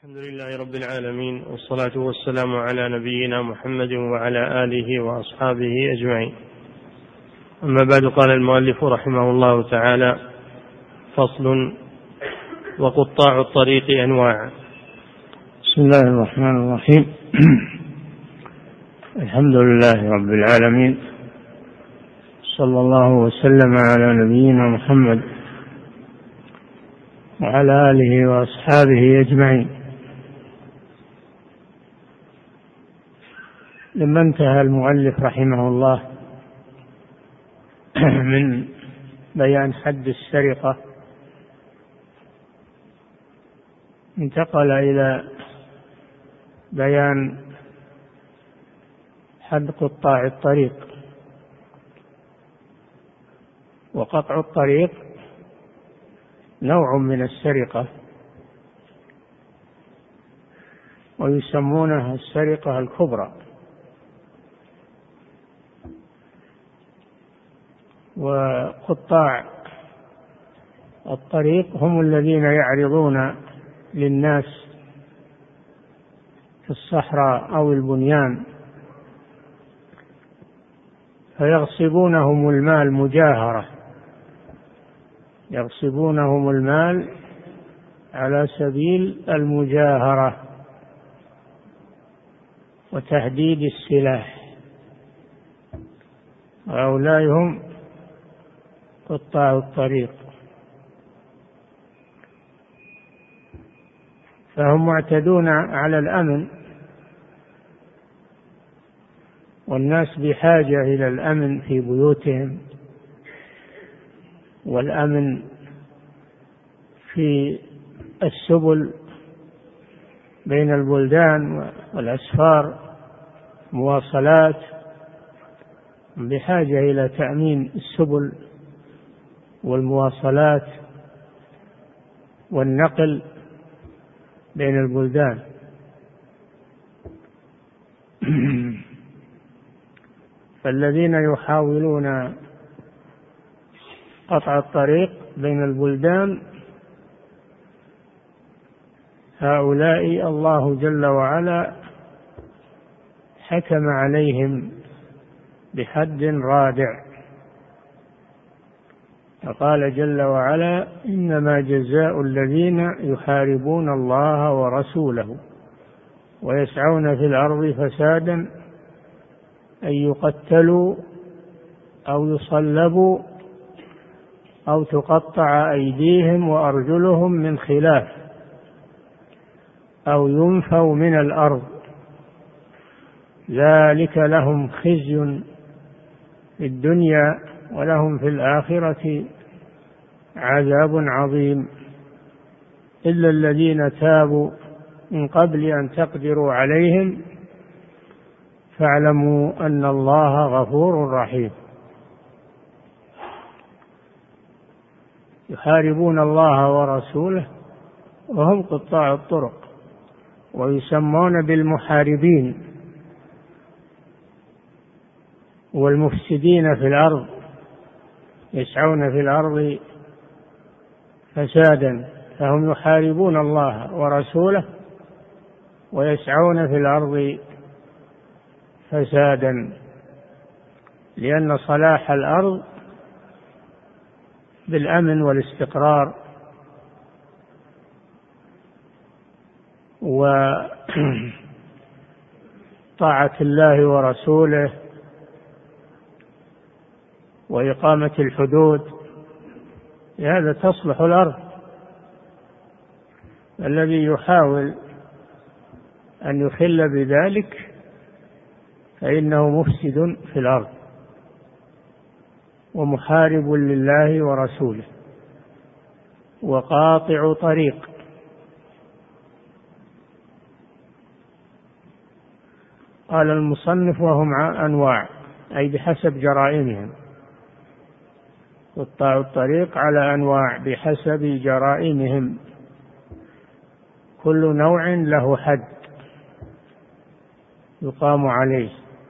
الحمد لله رب العالمين، والصلاة والسلام على نبينا محمد وعلى آله وأصحابه أجمعين. أما بعد، قال المؤلف رحمه الله تعالى: فصل: وقطاع الطريق أنواع. بسم الله الرحمن الرحيم. الحمد لله رب العالمين، صلى الله وسلم على نبينا محمد وعلى آله وأصحابه أجمعين. لما انتهى المؤلف رحمه الله من بيان حد السرقة، انتقل إلى بيان حد قطاع الطريق. وقطع الطريق نوع من السرقة، ويسمونها السرقة الكبرى. وقطاع الطريق هم الذين يعرضون للناس في الصحراء أو البنيان فيغصبونهم المال مجاهرة، يغصبونهم المال على سبيل المجاهرة وتهديد السلاح. هؤلاء هم قطاع الطريق، فهم معتدون على الأمن، والناس بحاجة إلى الأمن في بيوتهم، والأمن في السبل بين البلدان والأسفار، مواصلات، بحاجة إلى تأمين السبل والمواصلات والنقل بين البلدان. فالذين يحاولون قطع الطريق بين البلدان هؤلاء الله جل وعلا حكم عليهم بحد رادع، فقال جل وعلا: إنما جزاء الذين يحاربون الله ورسوله ويسعون في الأرض فسادا أن يقتلوا أو يصلبوا أو تقطع أيديهم وأرجلهم من خلاف أو ينفوا من الأرض، ذلك لهم خزي في الدنيا ولهم في الآخرة عذاب عظيم، إلا الذين تابوا من قبل أن تقدروا عليهم فاعلموا أن الله غفور رحيم. يحاربون الله ورسوله وهم قطاع الطرق، ويسمون بالمحاربين والمفسدين في الأرض، يسعون في الأرض فسادا، فهم يحاربون الله ورسوله ويسعون في الأرض فسادا، لأن صلاح الأرض بالأمن والاستقرار وطاعة الله ورسوله وإقامة الحدود، لهذا تصلح الأرض. الذي يحاول أن يخل بذلك فإنه مفسد في الأرض ومحارب لله ورسوله وقاطع طريق. قال المصنف: وهم أنواع، أي بحسب جرائمهم. قطاع الطريق على أنواع بحسب جرائمهم، كل نوع له حد يقام عليه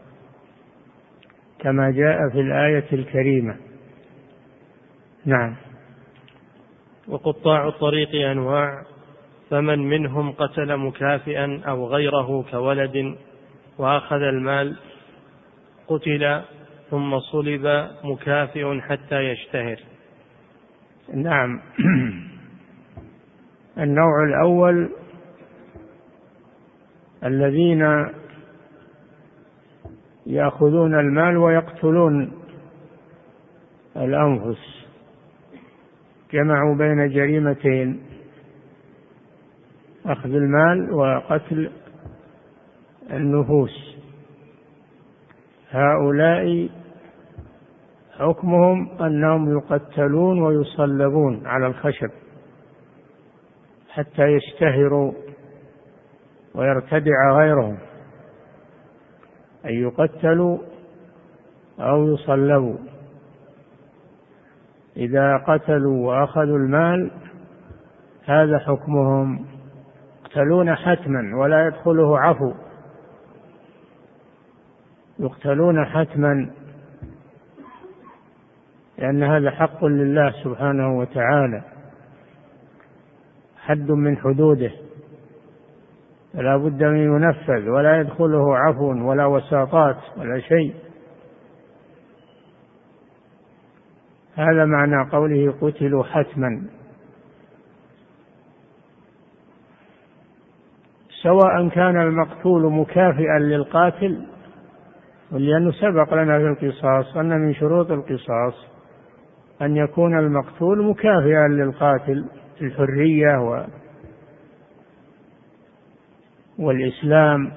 كما جاء في الآية الكريمة. نعم. وقطاع الطريق أنواع، فمن منهم قتل مكافئا أو غيره كولد وأخذ المال قتل ثم صلب مكافئ حتى يشتهر. نعم. النوع الأول الذين يأخذون المال ويقتلون الأنفس، جمعوا بين جريمتين: أخذ المال وقتل النفوس. هؤلاء حكمهم أنهم يقتلون ويصلبون على الخشب حتى يشتهروا ويرتدع غيرهم، أن يقتلوا أو يصلبوا. إذا قتلوا وأخذوا المال هذا حكمهم، يقتلون حتما ولا يدخله عفو، يقتلون حتما، لأن هذا حق لله سبحانه وتعالى، حد من حدوده فلا بد من ينفذ، ولا يدخله عفو ولا وساطات ولا شيء. هذا معنى قوله قتلوا حتما، سواء كان المقتول مكافئا للقاتل، ولأنه سبق لنا في القصاص أن من شروط القصاص أن يكون المقتول مكافئا للقاتل في الحرية والإسلام،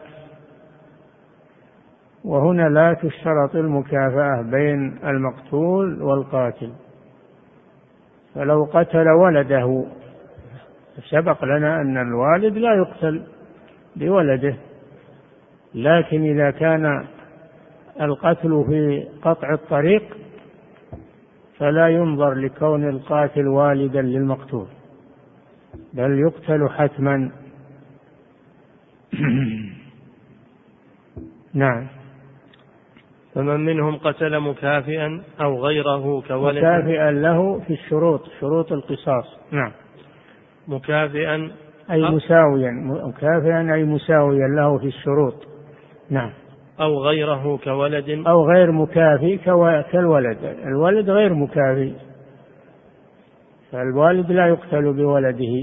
وهنا لا تشترط المكافأة بين المقتول والقاتل. فلو قتل ولده، سبق لنا أن الوالد لا يقتل بولده، لكن إذا كان القتل في قطع الطريق فلا ينظر لكون القاتل والدا للمقتول، بل يقتل حتما. نعم. فمن منهم قتل مكافئا أو غيره كولد، مكافئا له في الشروط، شروط القصاص. نعم. مكافئا أي مساويا، مكافئا أي مساويا له في الشروط. نعم. أو غيره كولد، أو غير مكافئ كالولد، الولد غير مكافئ، فالوالد لا يقتل بولده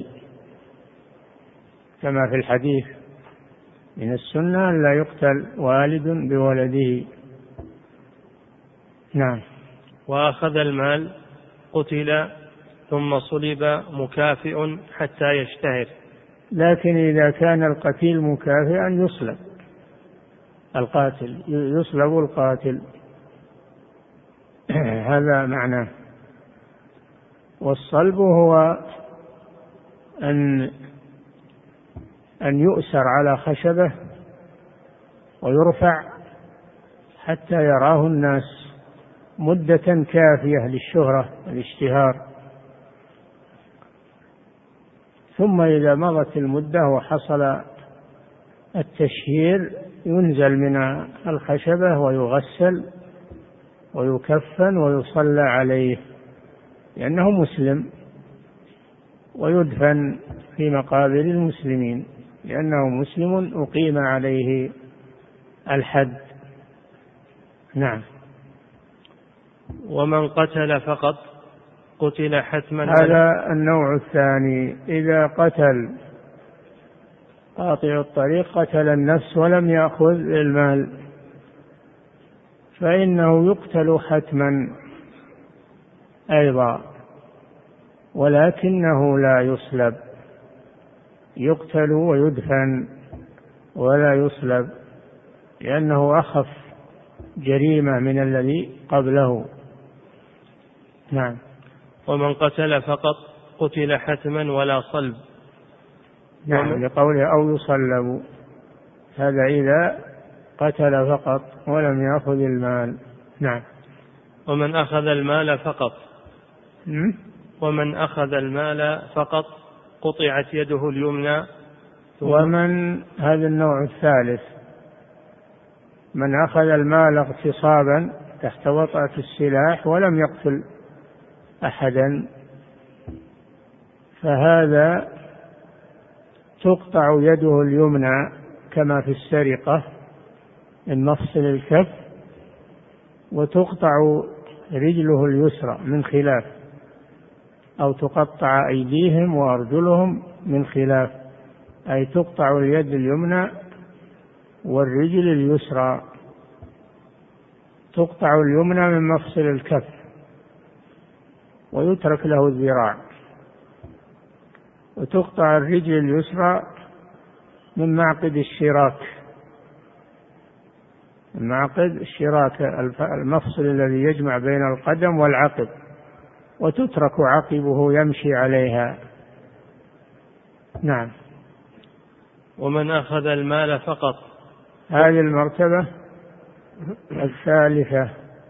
كما في الحديث: من السنة لا يقتل والد بولده. نعم. وأخذ المال قتل ثم صلب مكافئ حتى يشتهر. لكن إذا كان القتيل مكافئا يصلب القاتل، يصلب القاتل. هذا معناه. والصلب هو أن يؤسر على خشبة ويرفع حتى يراه الناس مدة كافية للشهرة والاشتهار، ثم إذا مضت المدة وحصل التشهير ينزل من الخشبة ويغسل ويكفن ويصلى عليه لأنه مسلم، ويدفن في مقابر المسلمين لأنه مسلم أقيم عليه الحد. نعم. ومن قتل فقط قتل حتما. هذا النوع الثاني: إذا قتل قاطع الطريق قتل النفس ولم يأخذ المال فإنه يقتل حتما أيضا، ولكنه لا يصلب، يقتل ويدفن ولا يصلب، لأنه أخف جريمة من الذي قبله. نعم. ومن قتل فقط قتل حتما ولا صلب. نعم، لقوله أو يصلب، هذا إذا قتل فقط ولم يأخذ المال. نعم. ومن أخذ المال فقط ومن أخذ المال فقط قطعت يده اليمنى. ومن هذا النوع الثالث: من أخذ المال اغتصابا تحت وطأة السلاح ولم يقتل أحدا، فهذا تقطع يده اليمنى كما في السرقة من مفصل الكف، وتقطع رجله اليسرى من خلاف، أو تقطع أيديهم وأرجلهم من خلاف، أي تقطع اليد اليمنى والرجل اليسرى. تقطع اليمنى من مفصل الكف ويترك له الذراع، وتقطع الرجل اليسرى من معقد الشراك، معقد الشراك المفصل الذي يجمع بين القدم والعقب، وتترك عقبه يمشي عليها. نعم. ومن أخذ المال فقط. هذه المرتبة الثالثة.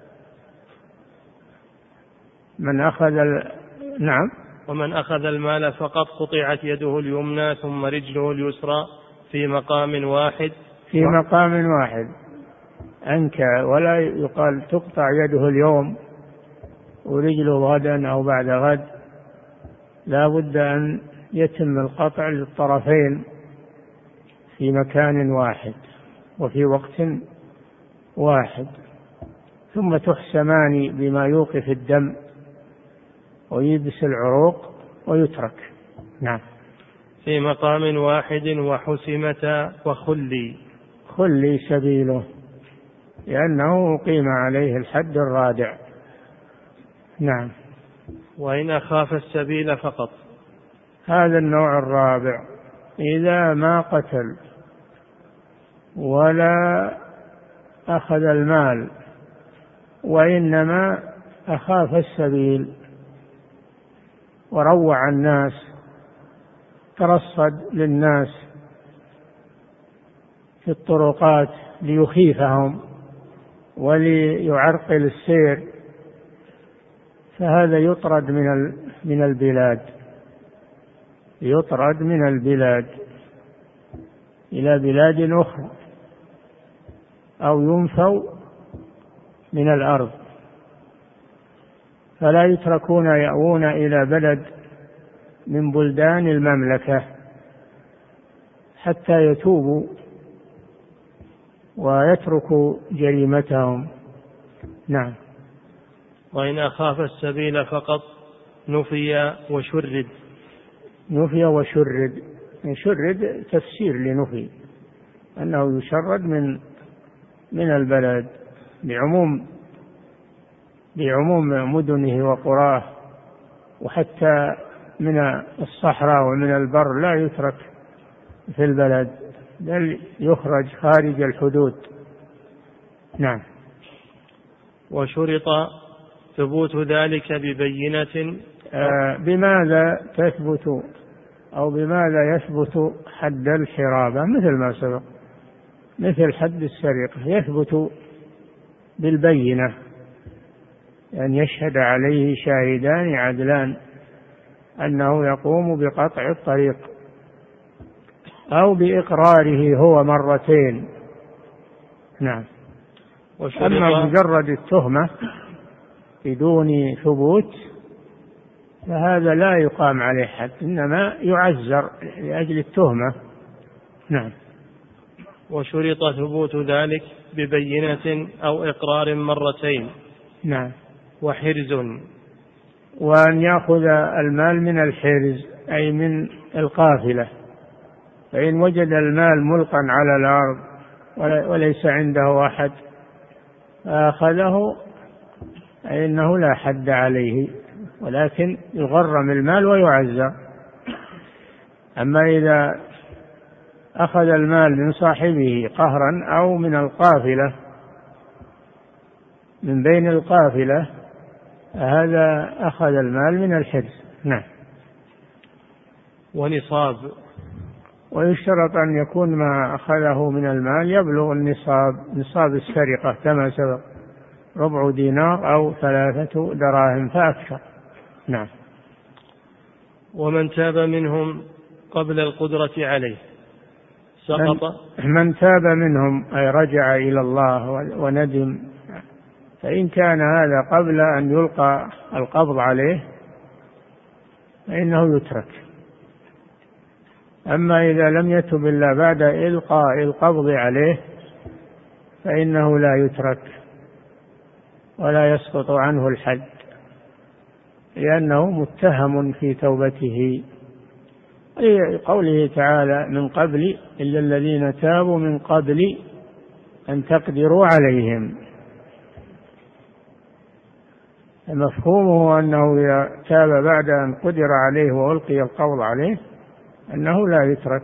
من أخذ نعم. ومن أخذ المال فقط قطعت يده اليمنى ثم رجله اليسرى في مقام واحد. في مقام واحد أنكى، ولا يقال تقطع يده اليوم ورجله غدا أو بعد غد، لا بد أن يتم القطع للطرفين في مكان واحد وفي وقت واحد، ثم تحسمان بما يوقف الدم ويبس العروق ويترك. نعم. في مقام واحد وحسمة خلي سبيله، لأنه أقيم عليه الحد الرادع. نعم. وإن أخاف السبيل فقط. هذا النوع الرابع، إذا ما قتل ولا أخذ المال وإنما أخاف السبيل وروع الناس، ترصد للناس في الطرقات ليخيفهم وليعرقل السير، فهذا يطرد من البلاد، يطرد من البلاد إلى بلاد أخرى، أو ينفوا من الأرض، فلا يتركون يأوون إلى بلد من بلدان المملكة حتى يتوبوا ويتركوا جريمتهم. نعم. وإن أخاف السبيل فقط نفي وشرد. نفي وشرد، يشرد تفسير لنفي، أنه يشرد من البلد بعموم مدنه وقراه، وحتى من الصحراء ومن البر لا يترك في البلد، بل يخرج خارج الحدود. نعم. وشرط ثبوت ذلك ببينة. بماذا تثبت أو بماذا يثبت حد الحرابة؟ مثل ما سبق، مثل حد السرقة، يثبت بالبينة، أن يشهد عليه شاهدان عدلان أنه يقوم بقطع الطريق، أو بإقراره هو مرتين. نعم. أما مجرد التهمة بدون ثبوت فهذا لا يقام عليه حد، إنما يعزر لأجل التهمة. نعم. وشرط ثبوت ذلك ببينة أو إقرار مرتين. نعم. وحرز، وأن يأخذ المال من الحرز أي من القافلة، فإن وجد المال ملقا على الأرض وليس عنده أحد فأخذه فإنه لا حد عليه، ولكن يغرم المال ويعزر. أما إذا أخذ المال من صاحبه قهرا أو من القافلة، من بين القافلة، هذا أخذ المال من الحرز. نعم. ونصاب، ويشترط أن يكون ما أخذه من المال يبلغ نصاب السرقة كما سبق، 4 دينار أو 3 دراهم فأكثر. نعم. ومن تاب منهم قبل القدرة عليه سقط. من تاب منهم أي رجع إلى الله وندم، فإن كان هذا قبل أن يلقى القبض عليه فإنه يترك. أما إذا لم يتب إلا بعد إلقاء القبض عليه فإنه لا يترك ولا يسقط عنه الحد، لأنه متهم في توبته، قوله تعالى من قبل إلا الذين تابوا من قبل أن تقدروا عليهم. مفهومه أنه إذا تاب بعد أن قدر عليه وألقي القبض عليه أنه لا يترك،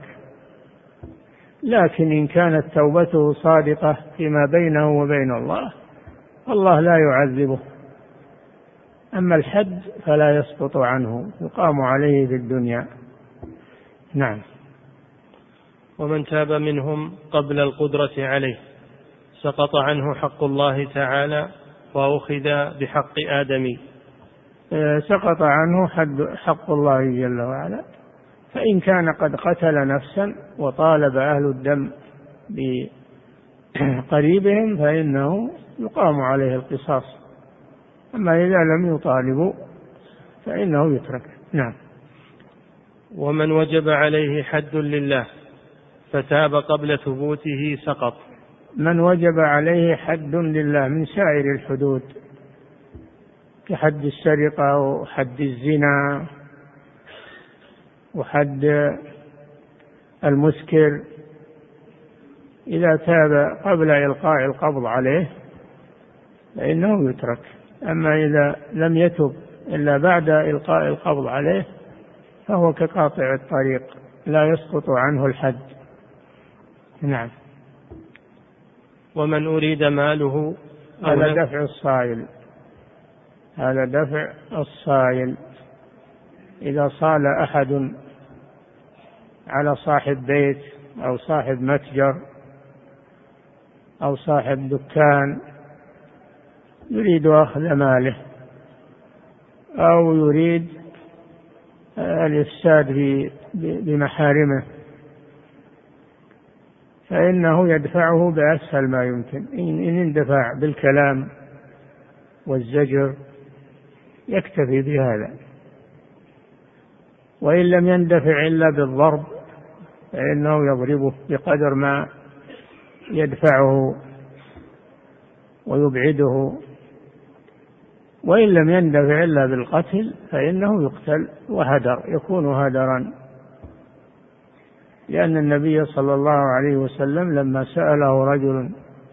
لكن إن كانت توبته صادقة فيما بينه وبين الله الله لا يعذبه. أما الحد فلا يسقط عنه، يقام عليه في الدنيا. نعم. ومن تاب منهم قبل القدرة عليه سقط عنه حق الله تعالى وأخذ بحق آدمي. سقط عنه حق الله جل وعلا، فإن كان قد قتل نفسا وطالب أهل الدم بقريبهم فإنه يقام عليه القصاص، أما إذا لم يطالبوا فإنه يترك. نعم. ومن وجب عليه حد لله فتاب قبل ثبوته سقط. من وجب عليه حد لله من سائر الحدود كحد السرقة وحد الزنا وحد المسكر، إذا تاب قبل إلقاء القبض عليه فإنه يترك. أما إذا لم يتب إلا بعد إلقاء القبض عليه فهو كقاطع الطريق لا يسقط عنه الحد. نعم. ومن أريد ماله هذا دفع الصائل، هذا دفع الصائل. إذا صال أحد على صاحب بيت أو صاحب متجر أو صاحب دكان يريد أخذ ماله أو يريد الإفساد بمحارمه فإنه يدفعه بأسهل ما يمكن. إن اندفع بالكلام والزجر يكتفي بهذا، وإن لم يندفع إلا بالضرب فإنه يضربه بقدر ما يدفعه ويبعده، وإن لم يندفع إلا بالقتل فإنه يقتل وهدر، يكون هدرا، لأن النبي صلى الله عليه وسلم لما سأله رجل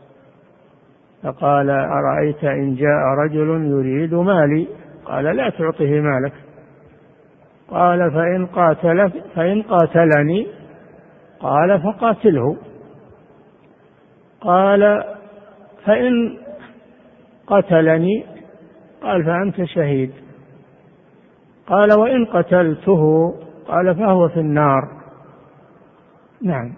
فقال أرأيت إن جاء رجل يريد مالي قال لا تعطه مالك، قال فإن قاتلني قال فقاتله، قال فإن قتلني قال فأنت شهيد، قال وإن قتلته قال فهو في النار. نعم.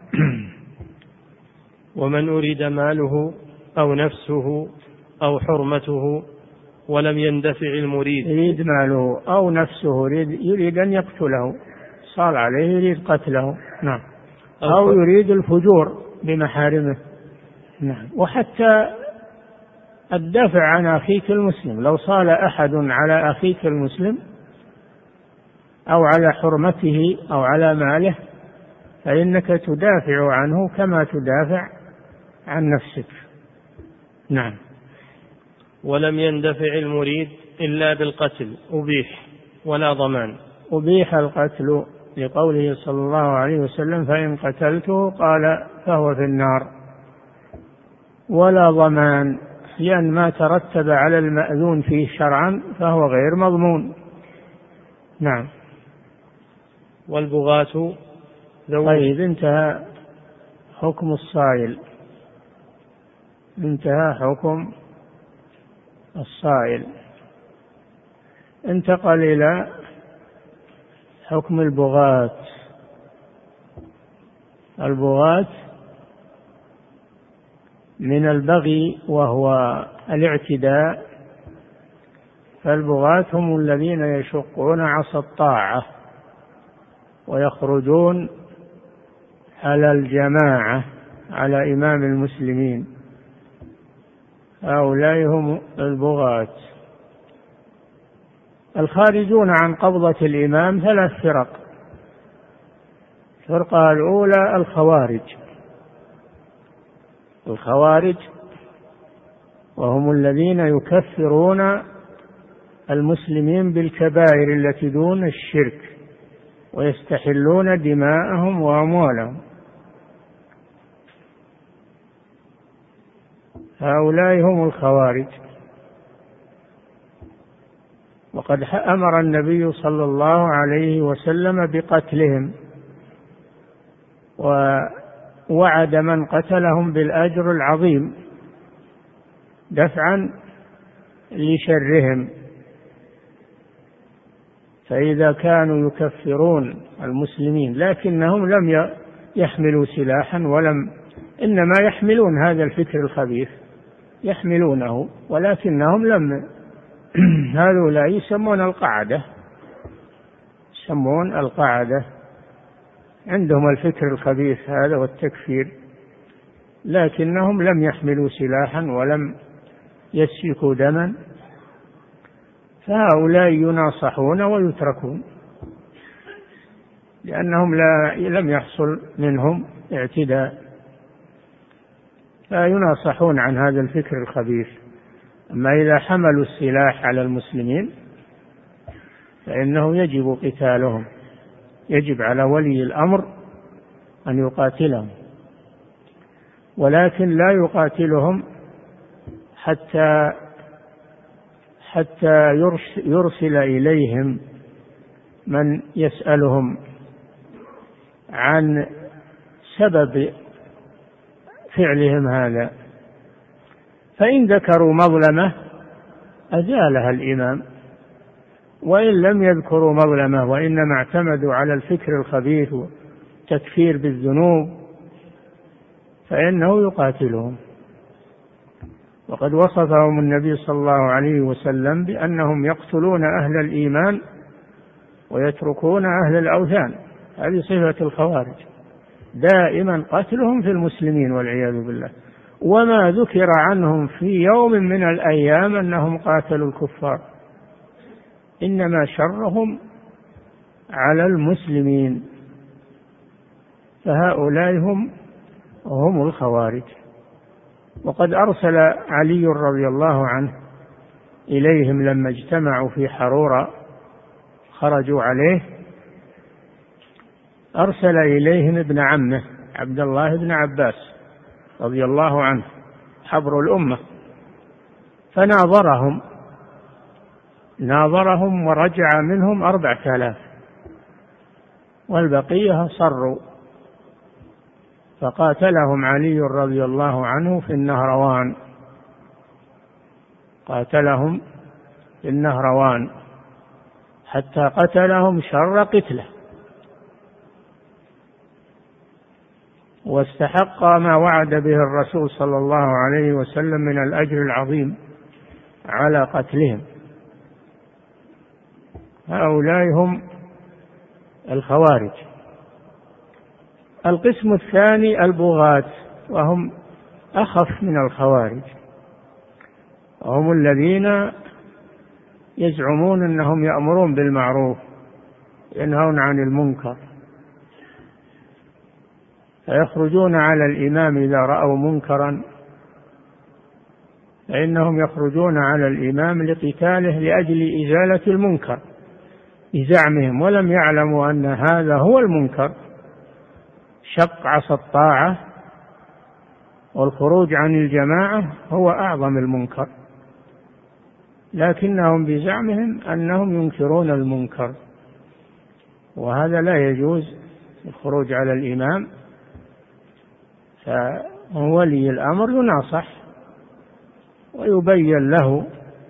ومن أريد ماله أو نفسه أو حرمته ولم يندفع المريد. يريد ماله أو نفسه، يريد أن يقتله، صار عليه يريد قتله. نعم. أو يريد الفجور بمحارمه. نعم. وحتى الدفع عن أخيك المسلم، لو صال أحد على أخيك المسلم أو على حرمته أو على ماله فإنك تدافع عنه كما تدافع عن نفسك. نعم. ولم يندفع المريد إلا بالقتل أبيح ولا ضمان. أبيح القتل لقوله صلى الله عليه وسلم فإن قتلته قال فهو في النار، ولا ضمان، لأن ما ترتب على المأذون فيه شرعا فهو غير مضمون. نعم. والبغاة طيب، انتهى حكم الصائل، انتهى حكم الصائل. انتقل إلى حكم البغاة. البغاة من البغي وهو الاعتداء، فالبغاة هم الذين يشقون عصا الطاعة ويخرجون على الجماعة على إمام المسلمين، هؤلاء هم البغاة. الخارجون عن قبضة الإمام ثلاث فرق: الفرقة الأولى الخوارج وهم الذين يكفرون المسلمين بالكبائر التي دون الشرك ويستحلون دماءهم وأموالهم. هؤلاء هم الخوارج. وقد أمر النبي صلى الله عليه وسلم بقتلهم، ووعد من قتلهم بالأجر العظيم دفعا لشرهم. فإذا كانوا يكفرون المسلمين لكنهم لم يحملوا سلاحا إنما يحملون هذا الفكر الخبيث، يحملونه ولكنهم لم هؤلاء يسمون القاعدة، عندهم الفكر الخبيث هذا والتكفير، لكنهم لم يحملوا سلاحا ولم يسفكوا دما، فهؤلاء يناصحون ويتركون لأنهم لم يحصل منهم اعتداء، فيناصحون عن هذا الفكر الخبيث. أما إذا حملوا السلاح على المسلمين فإنه يجب قتالهم، يجب على ولي الأمر أن يقاتلهم، ولكن لا يقاتلهم حتى يرسل إليهم من يسألهم عن سبب فعلهم هذا، فإن ذكروا مظلمة أزالها الإمام، وإن لم يذكروا مظلمة وإنما اعتمدوا على الفكر الخبيث والتكفير بالذنوب فإنه يقاتلهم. وقد وصفهم النبي صلى الله عليه وسلم بأنهم يقتلون أهل الإيمان ويتركون أهل الأوثان. هذه صفة الخوارج، دائما قتلهم في المسلمين والعياذ بالله. وما ذكر عنهم في يوم من الأيام أنهم قاتلوا الكفار، إنما شرهم على المسلمين، فهؤلاء هم الخوارج. وقد أرسل علي رضي الله عنه إليهم لما اجتمعوا في حرورة خرجوا عليه، أرسل إليهم ابن عمه عبد الله بن عباس رضي الله عنه حبر الأمة، فناظرهم ورجع منهم 4000 والبقية صروا، فقاتلهم علي رضي الله عنه في النهروان، قاتلهم في النهروان حتى قتلهم شر قتله، واستحق ما وعد به الرسول صلى الله عليه وسلم من الأجر العظيم على قتلهم. هؤلاء هم الخوارج. القسم الثاني البغاة، وهم أخف من الخوارج، وهم الذين يزعمون أنهم يأمرون بالمعروف ينهون عن المنكر، فيخرجون على الإمام إذا رأوا منكرا، فإنهم يخرجون على الإمام لقتاله لأجل إزالة المنكر بزعمهم، ولم يعلموا أن هذا هو المنكر. شق عصا الطاعة والخروج عن الجماعة هو أعظم المنكر، لكنهم بزعمهم أنهم ينكرون المنكر، وهذا لا يجوز الخروج على الإمام. فولي الأمر يناصح ويبين له،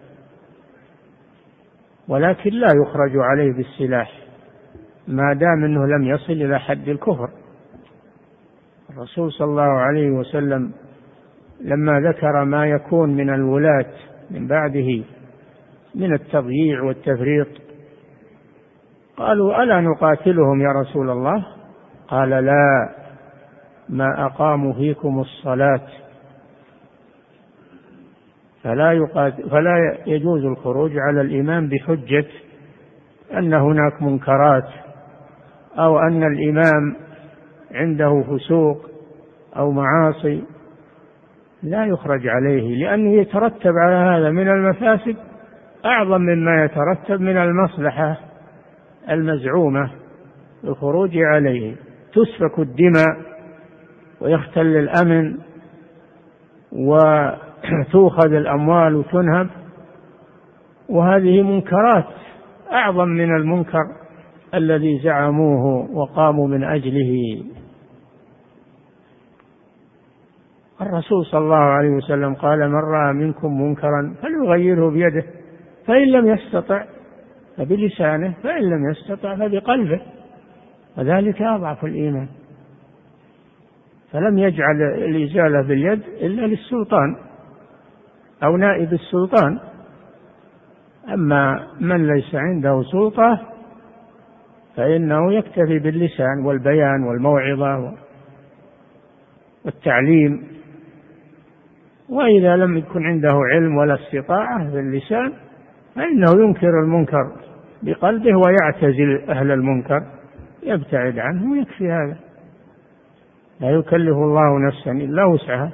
ولكن لا يخرج عليه بالسلاح ما دام أنه لم يصل إلى حد الكفر. الرسول صلى الله عليه وسلم لما ذكر ما يكون من الولاة من بعده من التضييع والتفريط قالوا: ألا نقاتلهم يا رسول الله؟ قال: لا، ما أقاموا فيكم الصلاة فلا يجوز الخروج على الإمام بحجة أن هناك منكرات أو أن الإمام عنده فسوق أو معاصي لا يخرج عليه، لأنه يترتب على هذا من المفاسد أعظم مما يترتب من المصلحة المزعومة الخروج عليه. تسفك الدماء ويختل الأمن وتؤخذ الأموال وتنهب، وهذه منكرات أعظم من المنكر الذي زعموه وقاموا من أجله. الرسول صلى الله عليه وسلم قال: من رأى منكم منكرا فليغيره بيده، فإن لم يستطع فبلسانه، فإن لم يستطع فبقلبه، وذلك أضعف الإيمان. فلم يجعل الإزالة باليد إلا للسلطان أو نائب السلطان، أما من ليس عنده سلطة فإنه يكتفي باللسان والبيان والموعظة والتعليم. وإذا لم يكن عنده علم ولا استطاعة باللسان فإنه ينكر المنكر بقلبه ويعتزل أهل المنكر، يبتعد عنه ويكفي هذا. لا يكلف الله نفسا إلا وسعها.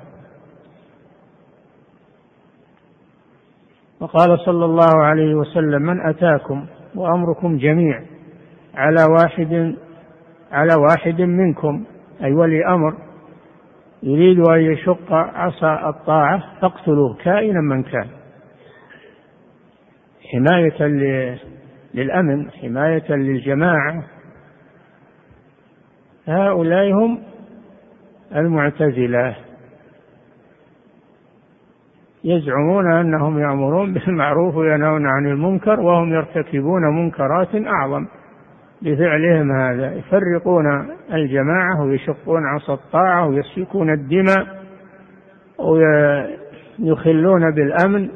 وقال صلى الله عليه وسلم: من أتاكم وأمركم جميع على واحد منكم، أي ولي أمر، يريد أن يشق عصا الطاعة فاقتلوه كائنا من كان، حماية للأمن، حماية للجماعة. هؤلاء هم المعتزلة، يزعمون أنهم يأمرون بالمعروف وينهون عن المنكر وهم يرتكبون منكرات أعظم بفعلهم هذا. يفرقون الجماعة ويشقون عصا الطاعة ويسفكون الدماء ويخلون بالأمن،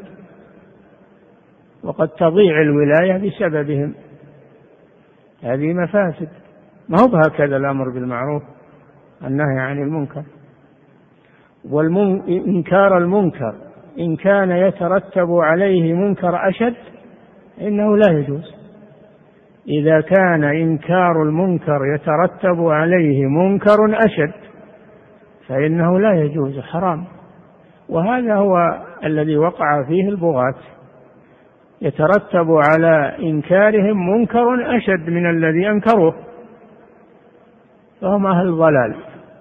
وقد تضيع الولاية بسببهم. هذه مفاسد، ما هو هكذا الأمر بالمعروف النهي عن المنكر. وإنكار المنكر إن كان يترتب عليه منكر أشد إنه لا يجوز. إذا كان إنكار المنكر يترتب عليه منكر أشد فإنه لا يجوز، حرام. وهذا هو الذي وقع فيه البغاة، يترتب على إنكارهم منكر أشد من الذي أنكروه، فهم أهل الضلال.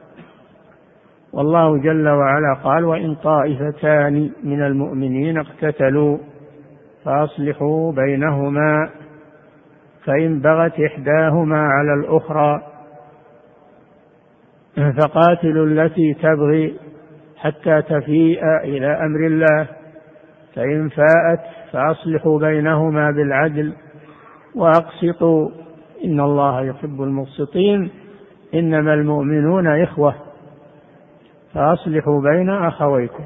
والله جل وعلا قال: وإن طائفتان من المؤمنين اقتتلوا فأصلحوا بينهما فإن بغت إحداهما على الأخرى فقاتلوا التي تبغي حتى تفيء إلى أمر الله فإن فاءت فأصلحوا بينهما بالعدل وأقسطوا إن الله يحب المقسطين إنما المؤمنون إخوة فأصلحوا بين أخويكم.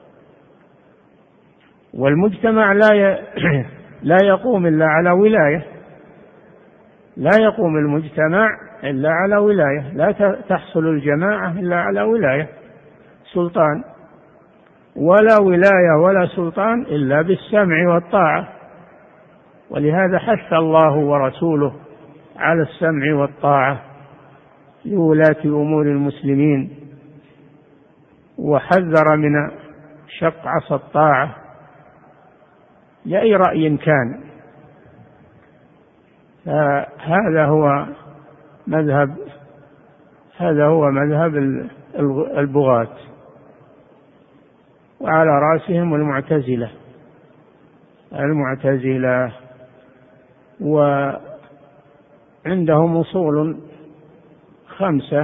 والمجتمع لا يقوم إلا على ولاية، لا يقوم المجتمع إلا على ولاية، لا تحصل الجماعة إلا على ولاية سلطان، ولا ولاية ولا سلطان إلا بالسمع والطاعة. ولهذا حث الله ورسوله على السمع والطاعة لولاة أمور المسلمين، وحذر من شق عصا الطاعة لأي رأي كان. هذا هو مذهب البغاة، وعلى رأسهم المعتزلة، وعندهم أصول 5.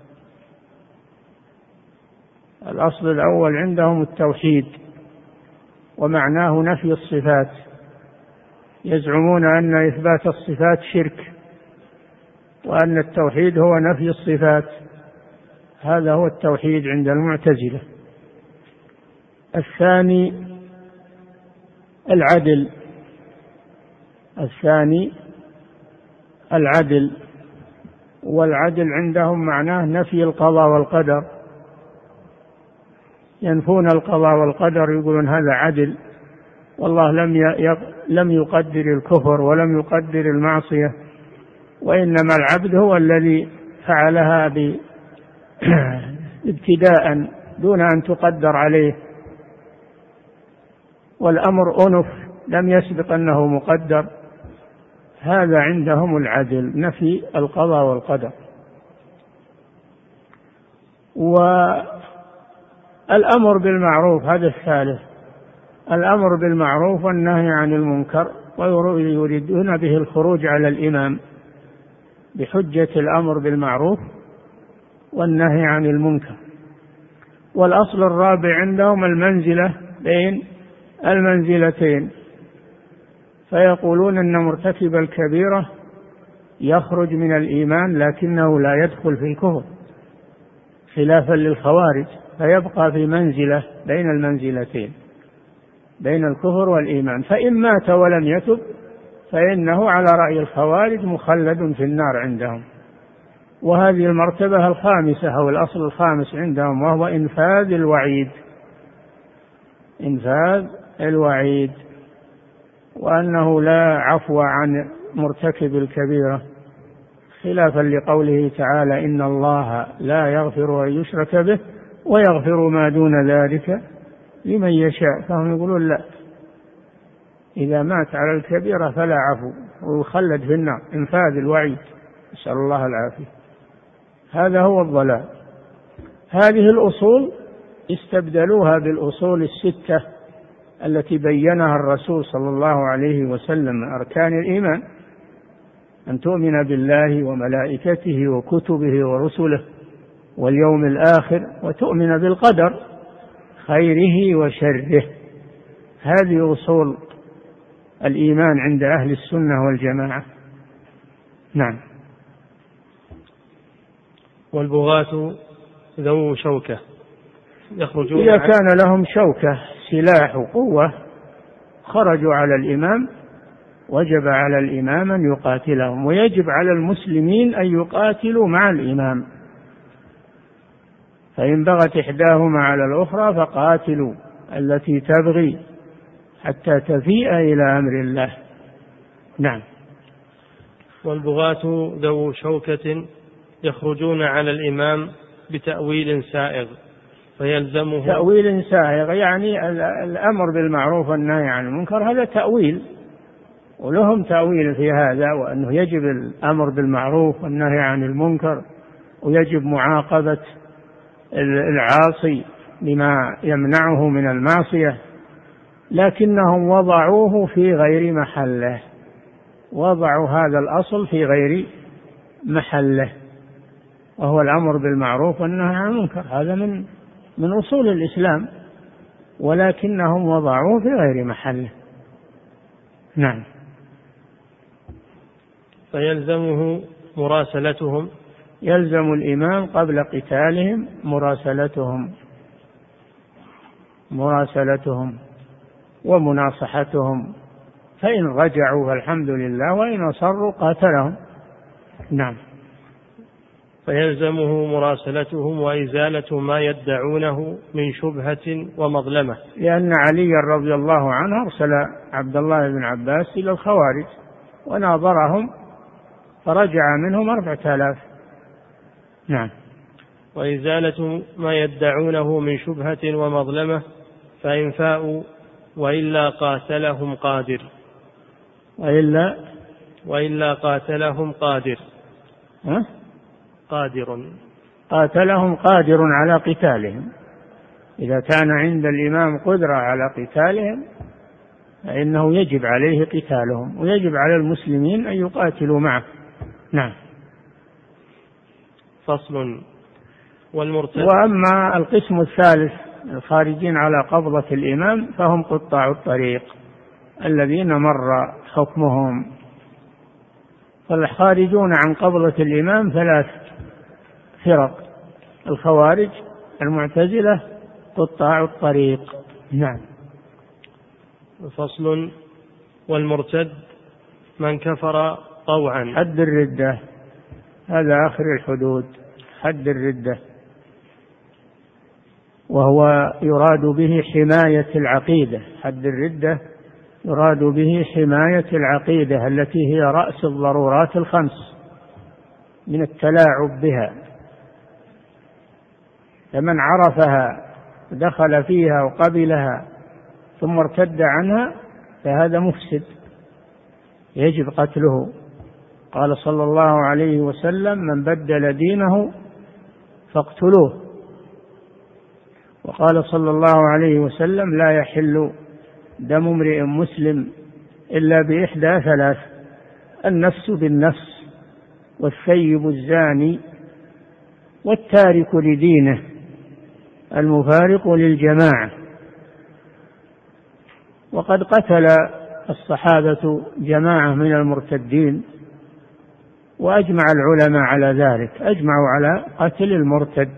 الأصل الأول عندهم التوحيد، ومعناه نفي الصفات. يزعمون أن إثبات الصفات شرك، وأن التوحيد هو نفي الصفات. هذا هو التوحيد عند المعتزلة. الثاني العدل، والعدل عندهم معناه نفي القضاء والقدر. ينفون القضاء والقدر، يقولون هذا عدل، والله لم يقدر الكفر ولم يقدر المعصية، وإنما العبد هو الذي فعلها ابتداء دون أن تقدر عليه، والأمر أنف لم يسبق أنه مقدر، هذا عندهم العدل، نفي القضاء والقدر. والأمر بالمعروف هذا الثالث، الأمر بالمعروف والنهي عن المنكر، ويريدون به الخروج على الإمام بحجة الأمر بالمعروف والنهي عن المنكر. والأصل الرابع عندهم المنزلة بين المنزلتين، فيقولون أن مرتكب الكبيرة يخرج من الإيمان لكنه لا يدخل في الكفر، خلافا للخوارج، فيبقى في منزلة بين المنزلتين، بين الكفر والإيمان، فإن مات ولم يتب فإنه على رأي الخوارج مخلد في النار عندهم. وهذه المرتبة الخامسة أو الأصل الخامس عندهم، وهو إنفاذ الوعيد، إنفاذ الوعيد، وأنه لا عفو عن مرتكب الكبيرة، خلافا لقوله تعالى إن الله لا يغفر أن يشرك به ويغفر ما دون ذلك لمن يشاء. فهم يقولون لا، إذا مات على الكبيرة فلا عفو ويخلد في النار، إنفاذ الوعيد، نسأل الله العافية. هذا هو الضلال. هذه الأصول استبدلوها بالأصول الستة التي بينها الرسول صلى الله عليه وسلم، أركان الإيمان: أن تؤمن بالله وملائكته وكتبه ورسله واليوم الآخر، وتؤمن بالقدر خيره وشره. هذه أصول الإيمان عند أهل السنة والجماعة. نعم. والبغاة ذو شوكة يخرجون، إذا كان لهم شوكة سلاح وقوة خرجوا على الإمام، وجب على الإمام أن يقاتلهم، ويجب على المسلمين أن يقاتلوا مع الإمام، فإن بغت إحداهما على الأخرى فقاتلوا التي تبغي حتى تفيء إلى أمر الله. نعم. والبغاة ذو شوكة يخرجون على الإمام بتأويل سائغ فيلزمه. تأويل سائغ يعني الأمر بالمعروف والنهي عن المنكر، هذا تأويل، ولهم تأويل في هذا، وأنه يجب الأمر بالمعروف والنهي عن المنكر، ويجب معاقبة العاصي بما يمنعه من المعصية، لكنهم وضعوه في غير محله، وضعوا هذا الأصل في غير محله، وهو الأمر بالمعروف والنهي عن المنكر، هذا من أصول الإسلام، ولكنهم وضعوه في غير محله. نعم. فيلزمه مراسلتهم، يلزم الإمام قبل قتالهم مراسلتهم ومناصحتهم، فإن رجعوا فالحمد لله، وإن أصروا قاتلهم. نعم. فيلزمه مراسلتهم وإزالة ما يدعونه من شبهة ومظلمة، لأن علي رضي الله عنه أرسل عبد الله بن عباس إلى الخوارج وناظرهم فرجع منهم 4000. نعم. وإزالة ما يدعونه من شبهة ومظلمة، فإن فاءوا وإلا قاتلهم قادر، وإلا قاتلهم قادر. قاتلهم قادر على قتالهم، إذا كان عند الإمام قدرة على قتالهم فإنه يجب عليه قتالهم، ويجب على المسلمين أن يقاتلوا معه. نعم. فصل. والمرتد. وأما القسم الثالث الخارجين على قبضة الإمام فهم قطاع الطريق الذين مر حكمهم. فالخارجون عن قبضة الإمام 3 فرق: الخوارج، المعتزلة، قطاع الطريق. نعم. فصل. والمرتد من كفر طوعا. حد الردة، هذا آخر الحدود، حد الردة، وهو يراد به حماية العقيدة. حد الردة يراد به حماية العقيدة التي هي رأس الضرورات الخمس من التلاعب بها، فمن عرفها ودخل فيها وقبلها ثم ارتد عنها فهذا مفسد يجب قتله. قال صلى الله عليه وسلم: من بدل دينه فاقتلوه. وقال صلى الله عليه وسلم: لا يحل دم امرئ مسلم إلا بإحدى ثلاث: النفس بالنفس، والثيب الزاني، والتارك لدينه المفارق للجماعة. وقد قتل الصحابة جماعة من المرتدين، وأجمع العلماء على ذلك، أجمعوا على قتل المرتد،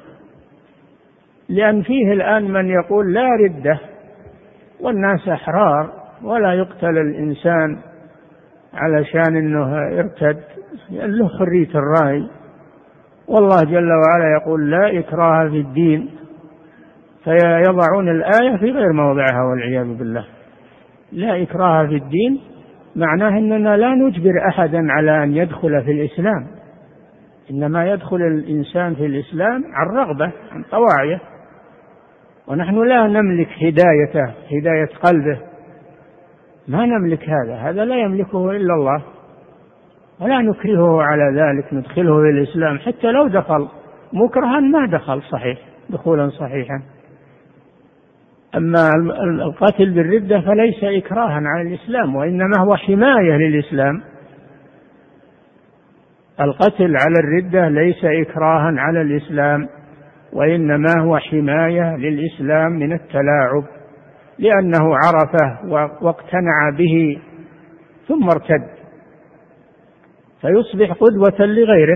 لأن فيه الآن من يقول لا ردة والناس أحرار ولا يقتل الإنسان علشان أنه ارتد، له حرية الرأي، والله جل وعلا يقول: لا إكراه في الدين، فيضعون الآية في غير موضعها والعياذ بالله. لا إكراه في الدين معناه أننا لا نجبر أحدا على أن يدخل في الإسلام، إنما يدخل الإنسان في الإسلام عن رغبة، عن طواعية، ونحن لا نملك هدايته، هداية قلبه، ما نملك هذا لا يملكه إلا الله، ولا نكرهه على ذلك، ندخله في الإسلام حتى لو دخل مكرها ما دخل صحيح دخولا صحيحا. أما القتل بالردة فليس إكراها على الإسلام، وإنما هو حماية للإسلام. القتل على الردة ليس إكراها على الإسلام، وإنما هو حماية للإسلام من التلاعب، لأنه عرفه واقتنع به ثم ارتد، فيصبح قدوة لغيره،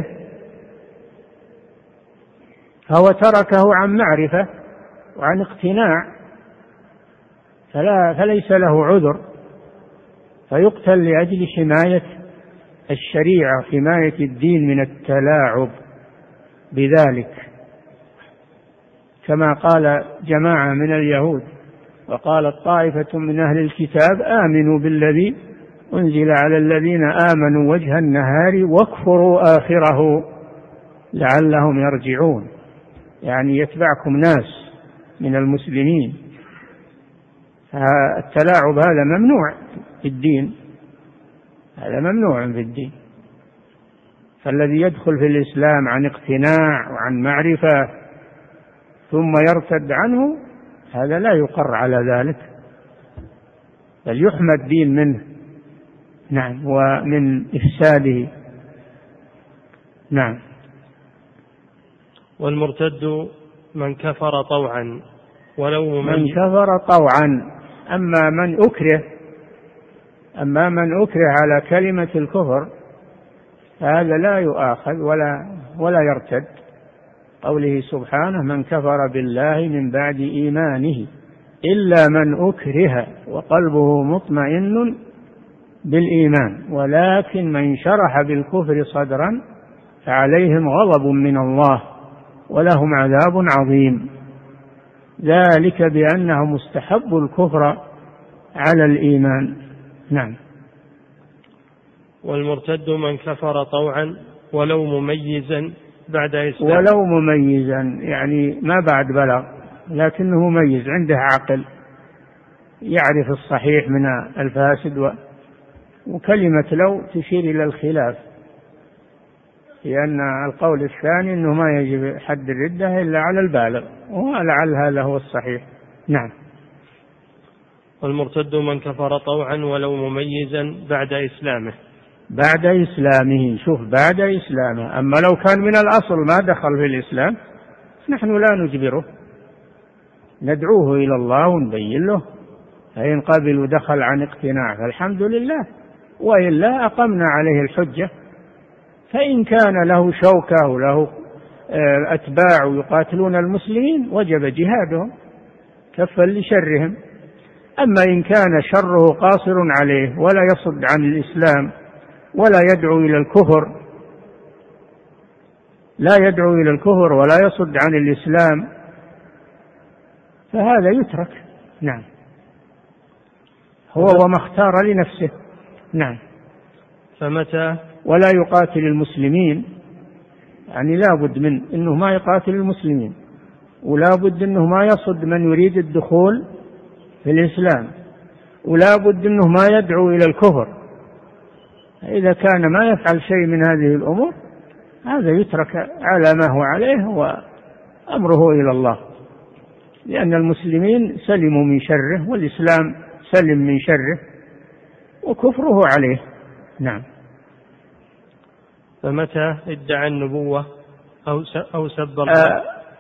فهو تركه عن معرفة وعن اقتناع، فليس له عذر، فيقتل لأجل حماية الشريعة، حماية الدين من التلاعب بذلك، كما قال جماعة من اليهود: وقالت طائفة من أهل الكتاب آمنوا بالذي أنزل على الذين آمنوا وجه النهار واكفروا آخره لعلهم يرجعون، يعني يتبعكم ناس من المسلمين. التلاعب هذا ممنوع في الدين، هذا ممنوع في الدين. فالذي يدخل في الإسلام عن اقتناع وعن معرفة ثم يرتد عنه هذا لا يقر على ذلك، بل يحمى الدين منه، نعم، ومن إفساده. نعم. والمرتد من كفر طوعا ولو من كفر طوعا. أما من أكره على كلمة الكفر هذا لا يؤاخذ ولا يرتد. قوله سبحانه: من كفر بالله من بعد إيمانه إلا من أكره وقلبه مطمئن بالإيمان ولكن من شرح بالكفر صدرا فعليهم غضب من الله ولهم عذاب عظيم، ذلك بأنهم استحبوا الكفر على الإيمان. نعم. والمرتد من كفر طوعا ولو مميزا بعد إسلام. ولو مميزا يعني ما بعد بلغ، لكنه مميز، عنده عقل، يعرف الصحيح من الفاسد. وكلمة لو تشير إلى الخلاف، لأن القول الثاني أنه ما يجب حد الردة إلا على البالغ، ولعل هذا هو الصحيح. نعم. والمرتد من كفر طوعا ولو مميزا بعد إسلامه. بعد إسلامه، شوف، بعد إسلامه. أما لو كان من الأصل ما دخل في الإسلام نحن لا نجبره، ندعوه إلى الله ونبين له، فإن قبل ودخل عن اقتناع فالحمد لله، وإلا أقمنا عليه الحجة. فإن كان له شوكة وله أتباع يقاتلون المسلمين وجب جهادهم كفا لشرهم. أما إن كان شره قاصر عليه ولا يصد عن الإسلام ولا يدعو إلى الكفر، لا يدعو إلى الكفر ولا يصد عن الإسلام، فهذا يترك. نعم. هو وما اختار لنفسه. نعم. فمتى ولا يقاتل المسلمين، يعني لا بد من أنه ما يقاتل المسلمين، ولا بد أنه ما يصد من يريد الدخول في الإسلام، ولا بد أنه ما يدعو إلى الكفر. إذا كان ما يفعل شيء من هذه الأمور هذا يترك على ما هو عليه وأمره إلى الله، لأن المسلمين سلموا من شره والإسلام سلم من شره وكفره عليه. نعم. فمتى ادعى النبوة أو سب الله؟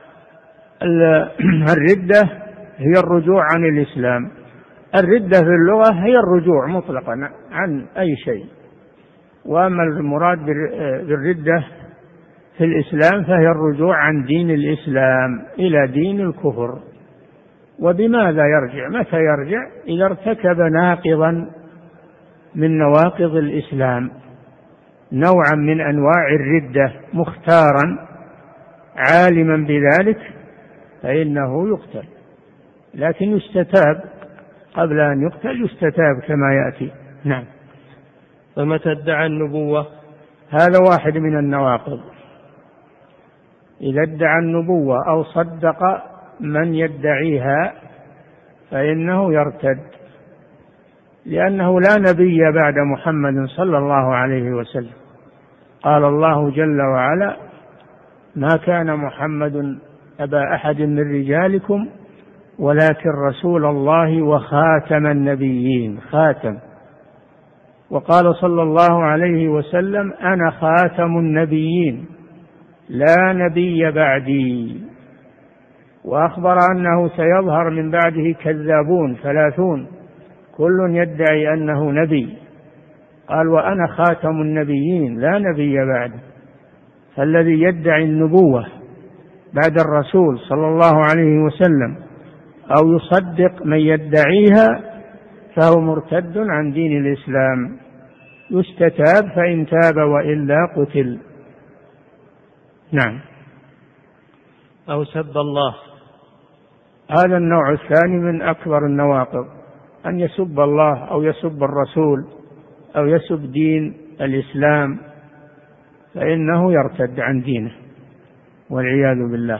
الردة هي الرجوع عن الإسلام. الردة في اللغة هي الرجوع مطلقا عن أي شيء، وأما المراد بالردة في الإسلام فهي الرجوع عن دين الإسلام إلى دين الكفر. وبماذا يرجع؟ متى يرجع؟ إذا ارتكب ناقضا من نواقض الإسلام، نوعا من أنواع الردة مختارا عالما بذلك، فإنه يقتل، لكن يستتاب قبل أن يقتل، يستتاب كما يأتي. نعم. فمتى ادعى النبوة؟ هذا واحد من النواقض. إذا ادعى النبوة أو صدق من يدعيها فإنه يرتد، لأنه لا نبي بعد محمد صلى الله عليه وسلم. قال الله جل وعلا: ما كان محمد أبا أحد من رجالكم ولكن رسول الله وخاتم النبيين. خاتم. وقال صلى الله عليه وسلم: أنا خاتم النبيين لا نبي بعدي. وأخبر أنه سيظهر من بعده كذابون 30 كل يدعي أنه نبي، قال: وأنا خاتم النبيين لا نبي بعدي. فالذي يدعي النبوة بعد الرسول صلى الله عليه وسلم أو يصدق من يدعيها فهو مرتد عن دين الإسلام، يستتاب، فإن تاب وإلا قتل. نعم. أو سب الله. هذا النوع الثاني من أكبر النواقض، أن يسب الله أو يسب الرسول أو يسب دين الإسلام، فإنه يرتد عن دينه والعياذ بالله.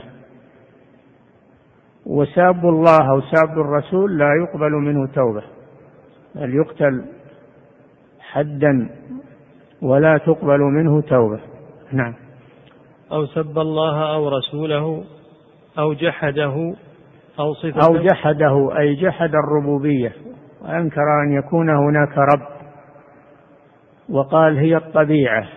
وساب الله أو ساب الرسول لا يقبل منه توبة، بل يقتل حدا ولا تقبل منه توبة. نعم. أو سب الله أو رسوله أو جحده أو صفته. أو جحده أي جحد الربوبية وأنكر أن يكون هناك رب وقال هي الطبيعة،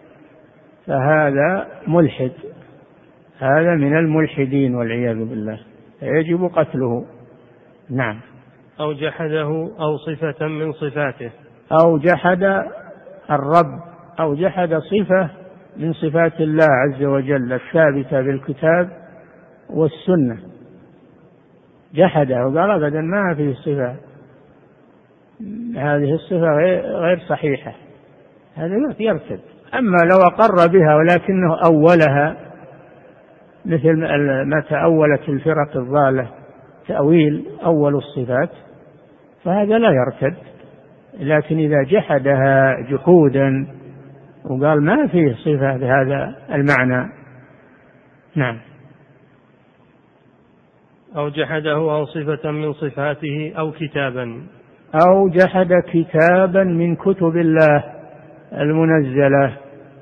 فهذا ملحد، هذا من الملحدين والعياذ بالله، فيجب قتله. نعم. أو جحده أو صفة من صفاته. أو جحد الرب أو جحد صفة من صفات الله عز وجل الثابتة بالكتاب والسنة، جحده وقال أبدا ما فيه صفة، هذه الصفة غير صحيحة، هذا يرتد. أما لو أقر بها ولكنه أولها مثل ما تأولت الفرق الضالة تأويل أول الصفات فهذا لا يرتد، لكن إذا جحدها جحودا وقال ما فيه صفة بهذا المعنى. نعم. أو جحده أو صفة من صفاته أو كتابا. أو جحد كتابا من كتب الله المنزلة.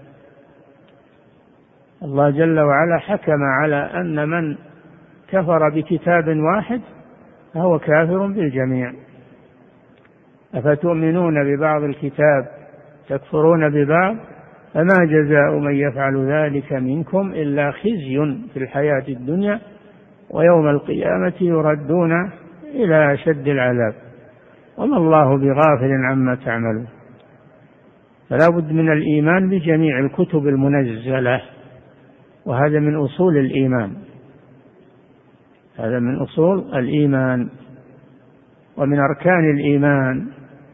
الله جل وعلا حكم على أن من كفر بكتاب واحد فهو كافر بالجميع. أفتؤمنون ببعض الكتاب تكفرون ببعض فما جزاء من يفعل ذلك منكم إلا خزي في الحياة الدنيا ويوم القيامة يردون إلى أشد العذاب وما الله بغافل عما تعملون. فلا بد من الإيمان بجميع الكتب المنزلة، وهذا من أصول الإيمان، هذا من أصول الإيمان ومن أركان الإيمان.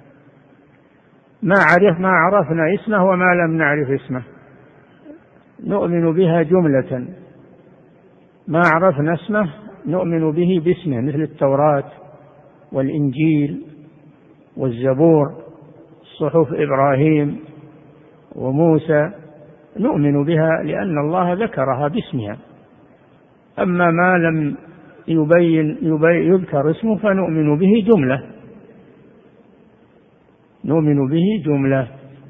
ما عرفنا اسمه وما لم نعرف اسمه نؤمن بها جملة، ما عرفنا اسمه نؤمن به باسمه، مثل التوراة والإنجيل والزبور، صحف إبراهيم وموسى، نؤمن بها لأن الله ذكرها باسمها. أما ما لم يذكر اسمه فنؤمن به جملة، نؤمن به جملة.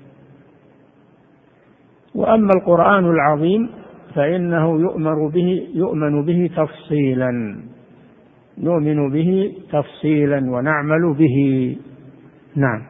وأما القرآن العظيم فإنه يؤمن به تفصيلا، نؤمن به تفصيلا ونعمل به. نعم.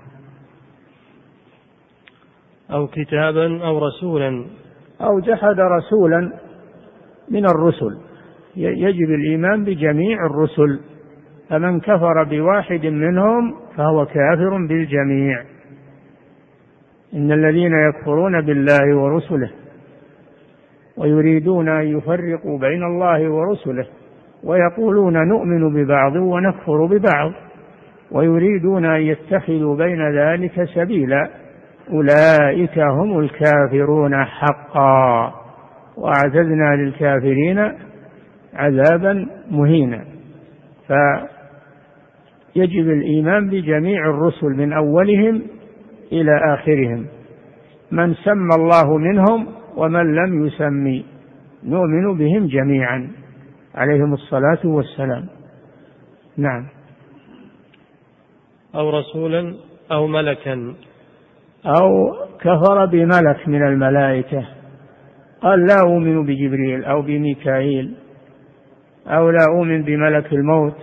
أو كتابا أو رسولا، أو جحد رسولا من الرسل، يجب الإيمان بجميع الرسل، فمن كفر بواحد منهم فهو كافر بالجميع. إن الذين يكفرون بالله ورسله ويريدون أن يفرقوا بين الله ورسله ويقولون نؤمن ببعض ونكفر ببعض ويريدون أن يتخذوا بين ذلك سبيلا أولئك هم الكافرون حقا وأعتدنا للكافرين عذابا مهينا. فيجب الإيمان بجميع الرسل من أولهم إلى آخرهم، من سمى الله منهم ومن لم يسمي، نؤمن بهم جميعا عليهم الصلاة والسلام. نعم. أو رسولا أو ملكا، أو كفر بملك من الملائكة، قال لا أؤمن بجبريل أو بميكائيل أو لا أؤمن بملك الموت،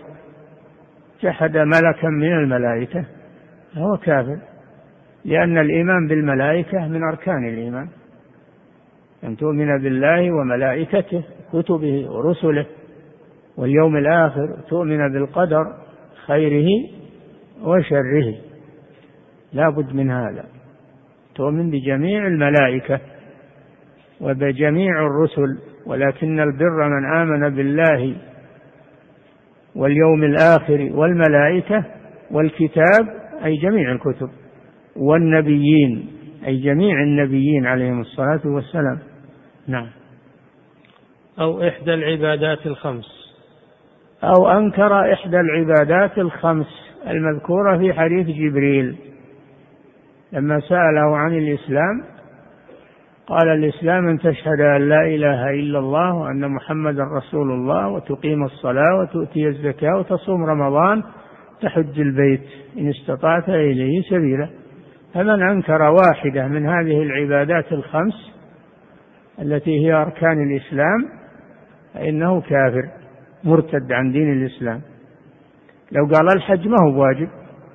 جحد ملكا من الملائكة هو كافر، لأن الإيمان بالملائكة من أركان الإيمان، أن تؤمن بالله وملائكته كتبه ورسله واليوم الآخر، تؤمن بالقدر خيره وشره، لا بد من هذا، تؤمن بجميع الملائكة وبجميع الرسل. ولكن البر من آمن بالله واليوم الآخر والملائكة والكتاب أي جميع الكتب، والنبيين أي جميع النبيين عليهم الصلاة والسلام. نعم. أو إحدى العبادات الخمس، أو أنكر إحدى العبادات الخمس المذكورة في حديث جبريل لما سأله عن الإسلام، قال الإسلام أن تشهد أن لا إله إلا الله وأن محمدا رسول الله وتقيم الصلاة وتؤتي الزكاة وتصوم رمضان تحج البيت إن استطعت إليه سبيلا. فمن أنكر واحدة من هذه العبادات الخمس التي هي أركان الإسلام فإنه كافر مرتد عن دين الإسلام. لو قال الحج ما هو واجب،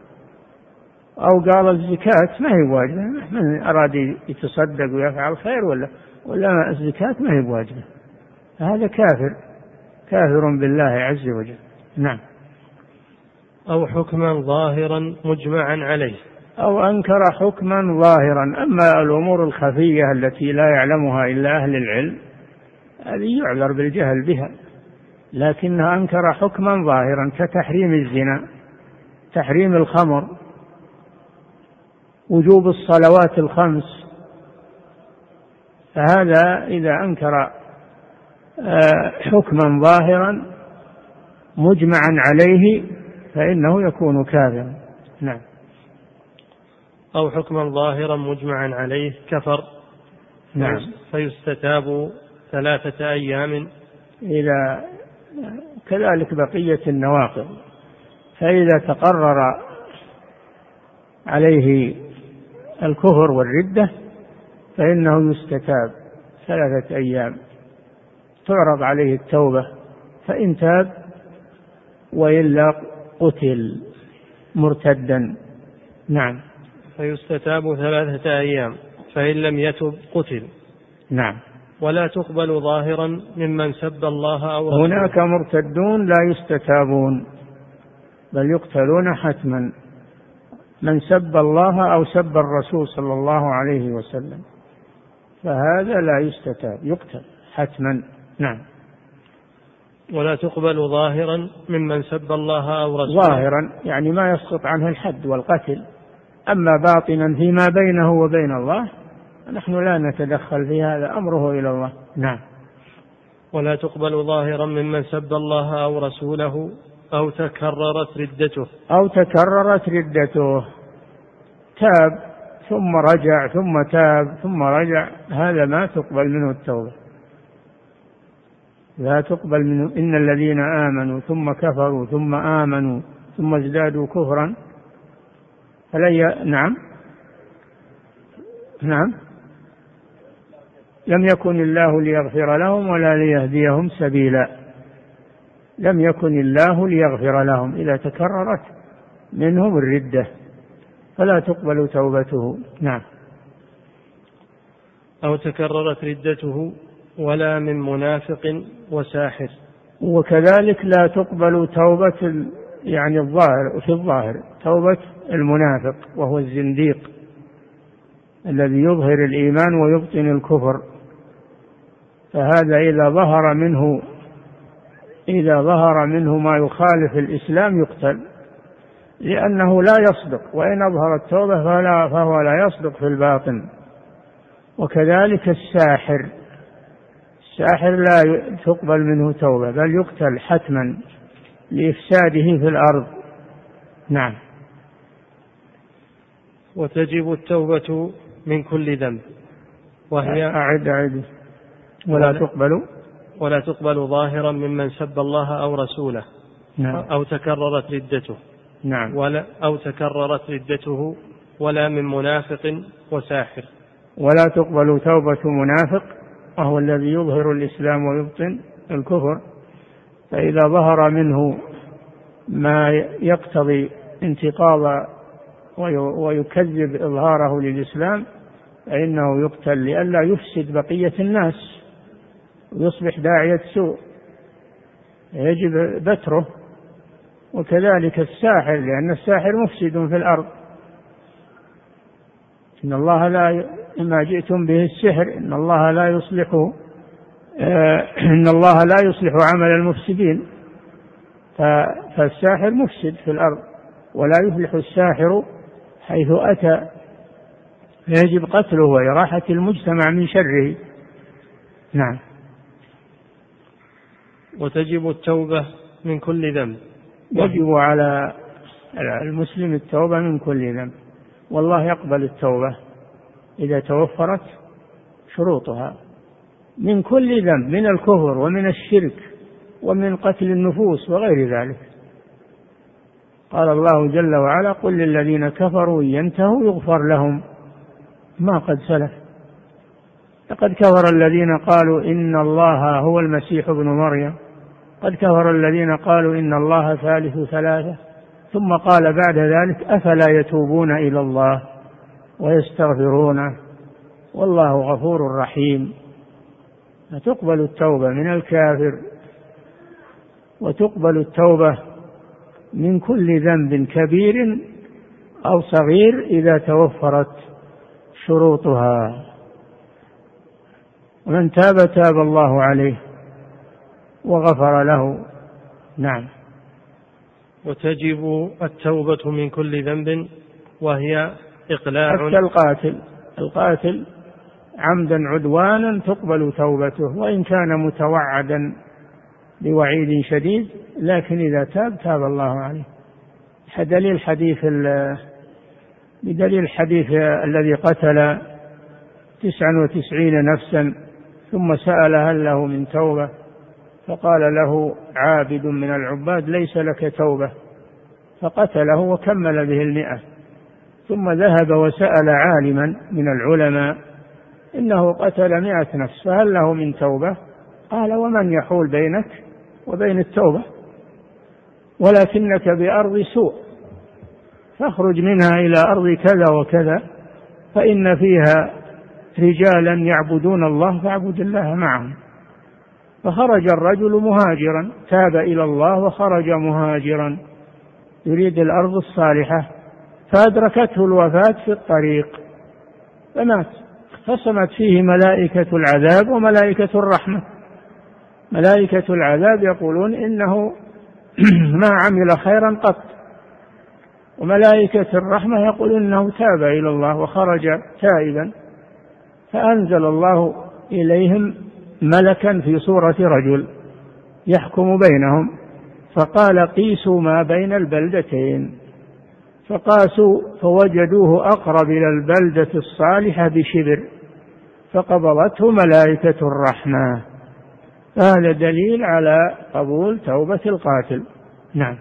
أو قال الزكاة ما هي واجبة، من أراد يتصدق ويفعل خير ولا الزكاة ما هي واجبة، هذا كافر بالله عز وجل. نعم. أو حكما ظاهرا مجمعا عليه، أو أنكر حكما ظاهرا. أما الأمور الخفية التي لا يعلمها إلا أهل العلم هذه يعذر بالجهل بها، لكنه أنكر حكما ظاهرا كتحريم الزنا، تحريم الخمر، وجوب الصلوات الخمس، فهذا إذا أنكر حكما ظاهرا مجمعا عليه فإنه يكون كافرا. نعم. أو حكما ظاهرا مجمعا عليه كفر. نعم. فيستتاب 3 أيام. إلى كذلك بقية النواقض، فإذا تقرر عليه الكفر والردة فإنه يستتاب 3 أيام، تعرض عليه التوبة، فإن تاب وإلا قتل مرتدا. نعم. فيستتاب 3 أيام، فإن لم يتب قتل. نعم. ولا تقبل ظاهرا ممن سب الله أو رسوله. هناك مرتدون لا يستتابون بل يقتلون حتما، من سب الله أو سب الرسول صلى الله عليه وسلم فهذا لا يستتاب، يقتل حتما. نعم. ولا تقبل ظاهرا ممن سب الله أو رسوله. ظاهرا يعني ما يسقط عنه الحد والقتل، أما باطنا فيما بينه وبين الله نحن لا نتدخل في هذا، أمره إلى الله. نعم. ولا تقبل ظاهرا ممن سب الله أو رسوله أو تكررت ردته، تاب ثم رجع ثم تاب ثم رجع، هذا ما تقبل منه التوبة. لا تقبل منهم. إن الذين آمنوا ثم كفروا ثم آمنوا ثم ازدادوا كفرا نعم لم يكن الله ليغفر لهم ولا ليهديهم سبيلا. لم يكن الله ليغفر لهم إذا تكررت منهم الردة فلا تقبل توبته. نعم. أو تكررت ردته ولا من منافق وساحر. وكذلك لا تقبل توبة يعني الظاهر توبة المنافق وهو الزنديق الذي يظهر الإيمان ويبطن الكفر، فهذا إذا ظهر منه ما يخالف الإسلام يقتل، لأنه لا يصدق، وإن أظهر التوبة فهو لا يصدق في الباطن. وكذلك الساحر لا تقبل منه توبة بل يقتل حتما لإفساده في الأرض. نعم. وتجب التوبة من كل ذنب، وهي أعد ولا تقبل ظاهرا ممن سب الله أو رسوله. نعم. أو تكررت ردته. نعم. أو تكررت ردته ولا من منافق وساحر. ولا تقبل توبة منافق وهو الذي يظهر الإسلام ويبطن الكفر، فإذا ظهر منه ما يقتضي انتقاض ويكذب إظهاره للإسلام فإنه يقتل لئلا يفسد بقية الناس ويصبح داعية سوء، يجب بتره. وكذلك الساحر، لأن الساحر مفسد في الأرض. إن الله ما جئتم به السحر إن الله لا يصلح عمل المفسدين، فالساحر مفسد في الأرض ولا يفلح الساحر حيث أتى، فيجب قتله وإراحة المجتمع من شره. نعم. وتجب التوبة من كل ذنب. يجب على المسلم التوبة من كل ذنب، والله يقبل التوبة إذا توفرت شروطها من كل ذنب، من الكفر ومن الشرك ومن قتل النفوس وغير ذلك. قال الله جل وعلا: قل للذين كفروا ينتهوا يغفر لهم ما قد سلف. لقد كفر الذين قالوا إن الله هو المسيح ابن مريم، قد كفر الذين قالوا إن الله ثالث ثلاثة، ثم قال بعد ذلك: أفلا يتوبون إلى الله ويستغفرونه والله غفور رحيم. فتقبل التوبة من الكافر، وتقبل التوبة من كل ذنب كبير أو صغير إذا توفرت شروطها. ومن تاب تاب الله عليه وغفر له. نعم. وتجب التوبة من كل ذنب، وهي إقلاع. حتى القاتل عمدا عدوانا تقبل توبته وإن كان متوعدا بوعيد شديد، لكن إذا تاب الله عليه. بدليل الحديث الذي قتل 99 نفسا ثم سأل هل له من توبة، فقال له عابد من العباد: ليس لك توبة، فقتله وكمل به 100. ثم ذهب وسأل عالما من العلماء: إنه قتل 100 نفس فهل له من توبة؟ قال: ومن يحول بينك وبين التوبة؟ ولكنك بأرض سوء، فاخرج منها إلى أرض كذا وكذا فإن فيها رجالا يعبدون الله فاعبد الله معهم. فخرج الرجل مهاجرا، تاب إلى الله وخرج مهاجرا يريد الأرض الصالحة، فأدركته الوفاة في الطريق فمات. خصمت فيه ملائكة العذاب وملائكة الرحمة. ملائكة العذاب يقولون إنه ما عمل خيرا قط، وملائكة الرحمة يقول إنه تاب إلى الله وخرج تائبا. فأنزل الله إليهم ملكا في صورة رجل يحكم بينهم، فقال: قيسوا ما بين البلدتين. فقاسوا فوجدوه أقرب إلى البلدة الصالحة بشبر، فقبضته ملائكة الرحمة. هذا دليل على قبول توبة القاتل. نعم.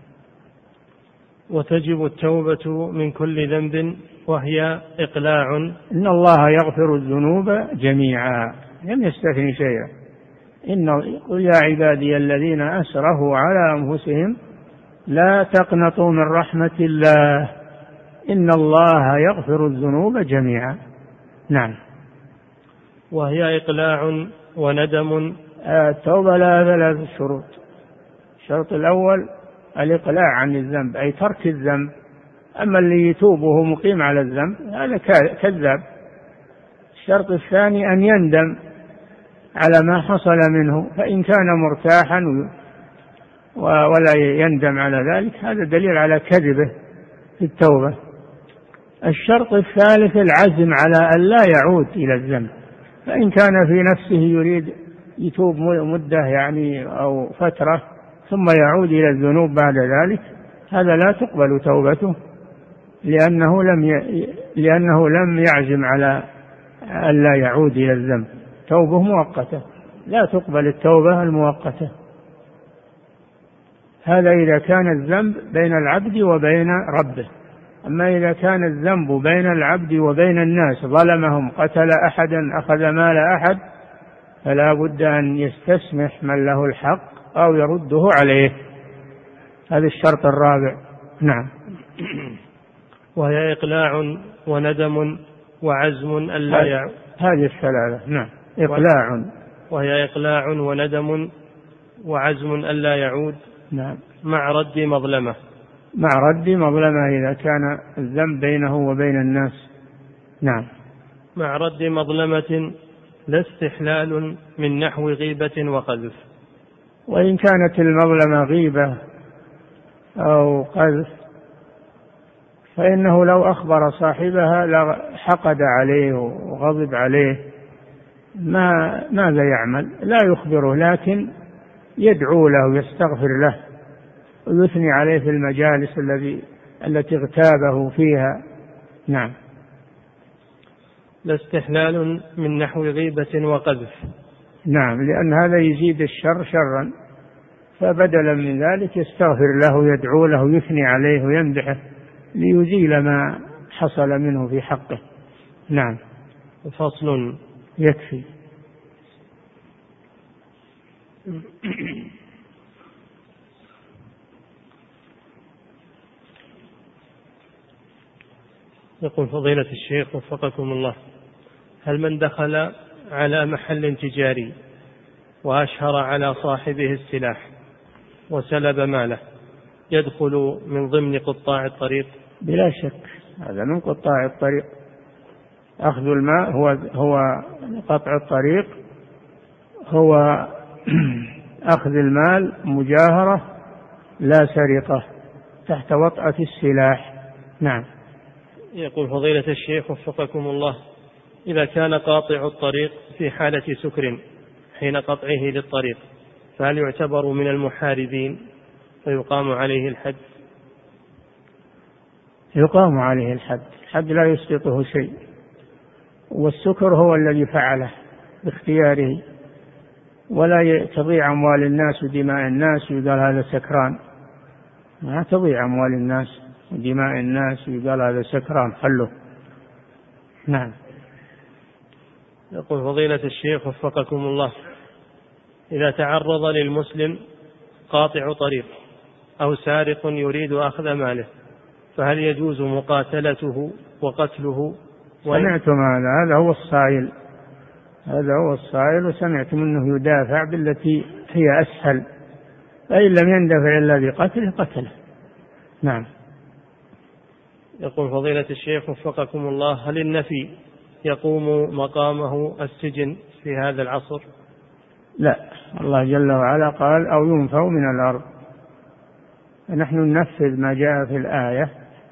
وتجب التوبة من كل ذنب وهي إقلاع. إن الله يغفر الذنوب جميعا، لم يستثني شيئا. قل يا عبادي الذين أسرفوا على أنفسهم لا تقنطوا من رحمة الله إن الله يغفر الذنوب جميعا. نعم. وهي إقلاع وندم. التوبة لها 3 شروط. الشرط الأول الإقلاع عن الذنب، أي ترك الذنب. أما اللي يتوب وهو مقيم على الذنب هذا كذاب. الشرط الثاني أن يندم على ما حصل منه، فإن كان مرتاحا ولا يندم على ذلك هذا دليل على كذبه في التوبة. الشرط الثالث العزم على أن لا يعود إلى الذنب، فإن كان في نفسه يريد يتوب مدة يعني أو فترة ثم يعود إلى الذنوب بعد ذلك، هذا لا تقبل توبته، لأنه لم يعزم على أن لا يعود إلى الذنب. توبة مؤقتة، لا تقبل التوبة المؤقتة. هذا إذا كان الذنب بين العبد وبين ربه. أما إذا كان الذنب بين العبد وبين الناس، ظلمهم، قتل أحدا، أخذ مال أحد، فلا بد أن يستسمح من له الحق أو يرده عليه. هذا الشرط الرابع. نعم. وهي إقلاع وندم وعزم ألا يعود. هذه الثلاثة. نعم. إقلاع. وهي إقلاع وندم وعزم ألا يعود. نعم. مع رد مظلمة. مع رد مظلمة إذا كان الذنب بينه وبين الناس. نعم. مع رد مظلمة لا استحلال من نحو غيبة وقذف. وإن كانت المظلمة غيبة أو قذف فإنه لو أخبر صاحبها لحقد عليه وغضب عليه، ماذا يعمل؟ لا يخبره، لكن يدعو له ويستغفر له ويثني عليه في المجالس التي اغتابه فيها. نعم. لا استحلال من نحو غيبة وقذف. نعم، لأن هذا يزيد الشر شرا، فبدلا من ذلك يستغفر له ويدعو له ويثني عليه ويمدحه ليزيل ما حصل منه في حقه. نعم. فصل. يكفي. يقول فضيلة الشيخ وفقكم الله: هل من دخل على محل تجاري وأشهر على صاحبه السلاح وسلب ماله يدخل من ضمن قطاع الطريق؟ بلا شك هذا من قطاع الطريق. أخذ الماء هو قطع الطريق، هو أخذ المال مجاهرة لا سرقة تحت وطأة السلاح. نعم. يقول فضيلة الشيخ وفقكم الله: إذا كان قاطع الطريق في حالة سكر حين قطعه للطريق فهل يعتبر من المحاربين فيقام عليه الحد؟ يقام عليه الحد. الحد لا يسقطه شيء، والسكر هو الذي فعله باختياره، ولا تضيع أموال الناس ودماء الناس ويقال هذا سكران. ما تضيع أموال الناس ودماء الناس ويقال هذا سكران، خلوه. نعم. يقول فضيلة الشيخ وفقكم الله: إذا تعرض للمسلم قاطع طريق أو سارق يريد أخذ ماله فهل يجوز مقاتلته وقتله؟ سمعتم هذا هو الصائل، هذا هو الصائل، وسمعتم أنه يدافع بالتي هي أسهل، فإن لم يندفع إلا بقتله قتله. نعم. يقول فضيلة الشيخ وفقكم الله: هل النفي يقوم مقامه السجن في هذا العصر؟ لا، الله جل وعلا قال أو ينفوا من الأرض، نحن ننفذ ما جاء في الآية.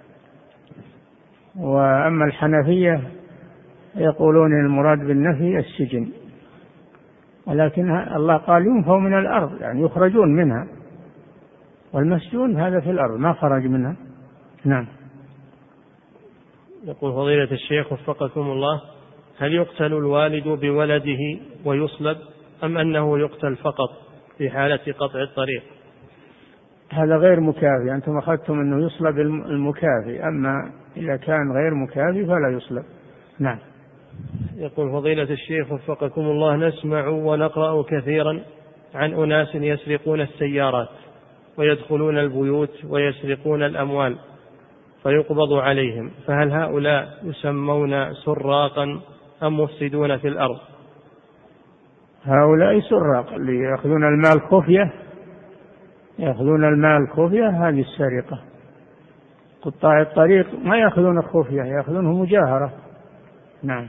وأما الحنفية يقولون المراد بالنفي السجن، ولكن الله قال ينفوا من الأرض يعني يخرجون منها، والمسجون هذا في الأرض ما خرج منها. نعم. يقول فضيلة الشيخ وفقكم الله: هل يقتل الوالد بولده ويصلب أم أنه يقتل فقط في حالة قطع الطريق؟ هذا غير مكافي، أنتم أخذتم أنه يصلب المكافي، أما إذا كان غير مكافي فلا يصلب. نعم. يقول فضيلة الشيخ وفقكم الله: نسمع ونقرأ كثيرا عن أناس يسرقون السيارات ويدخلون البيوت ويسرقون الأموال فيقبض عليهم، فهل هؤلاء يسمون سراقا أم مفسدون في الأرض؟ هؤلاء سراق، اللي يأخذون المال خفية، يأخذون المال خفية، هذه السرقة. قطاع الطريق ما يأخذون خفية، يأخذونه مجاهرة. نعم.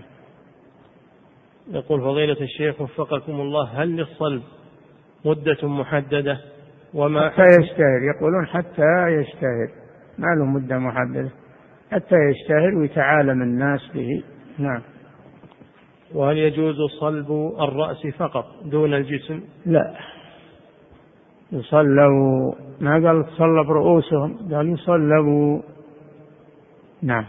يقول فضيلة الشيخ وفقكم الله: هل للصلب مدة محددة؟ وما حتى يشتهر، يقولون حتى يشتهر، ما له مدة محددة، حتى يشتهر ويتعالم الناس به. نعم. وهل يجوز صلب الرأس فقط دون الجسم؟ لا، يصلبوا، ما قال تصلب رؤوسهم، قال يصلبوا. نعم.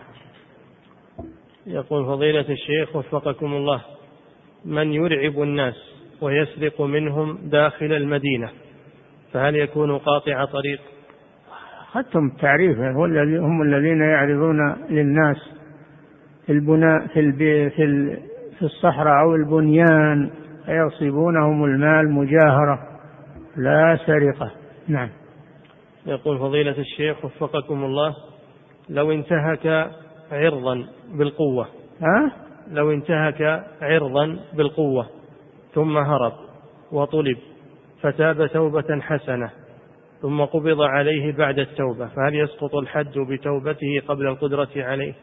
يقول فضيلة الشيخ وفقكم الله: من يرعب الناس ويسرق منهم داخل المدينة فهل يكون قاطع طريق؟ أخذتم التعريف، هم الذين يعرضون للناس في البناء في الصحراء أو البنيان فيصيبونهم المال مجاهرة لا سرقة. نعم. يقول فضيلة الشيخ وفقكم الله: لو انتهك عرضا بالقوة، لو انتهك عرضا بالقوة ثم هرب وطلب فتاب توبة حسنة ثم قبض عليه بعد التوبة، فهل يسقط الحد بتوبته قبل القدرة عليه؟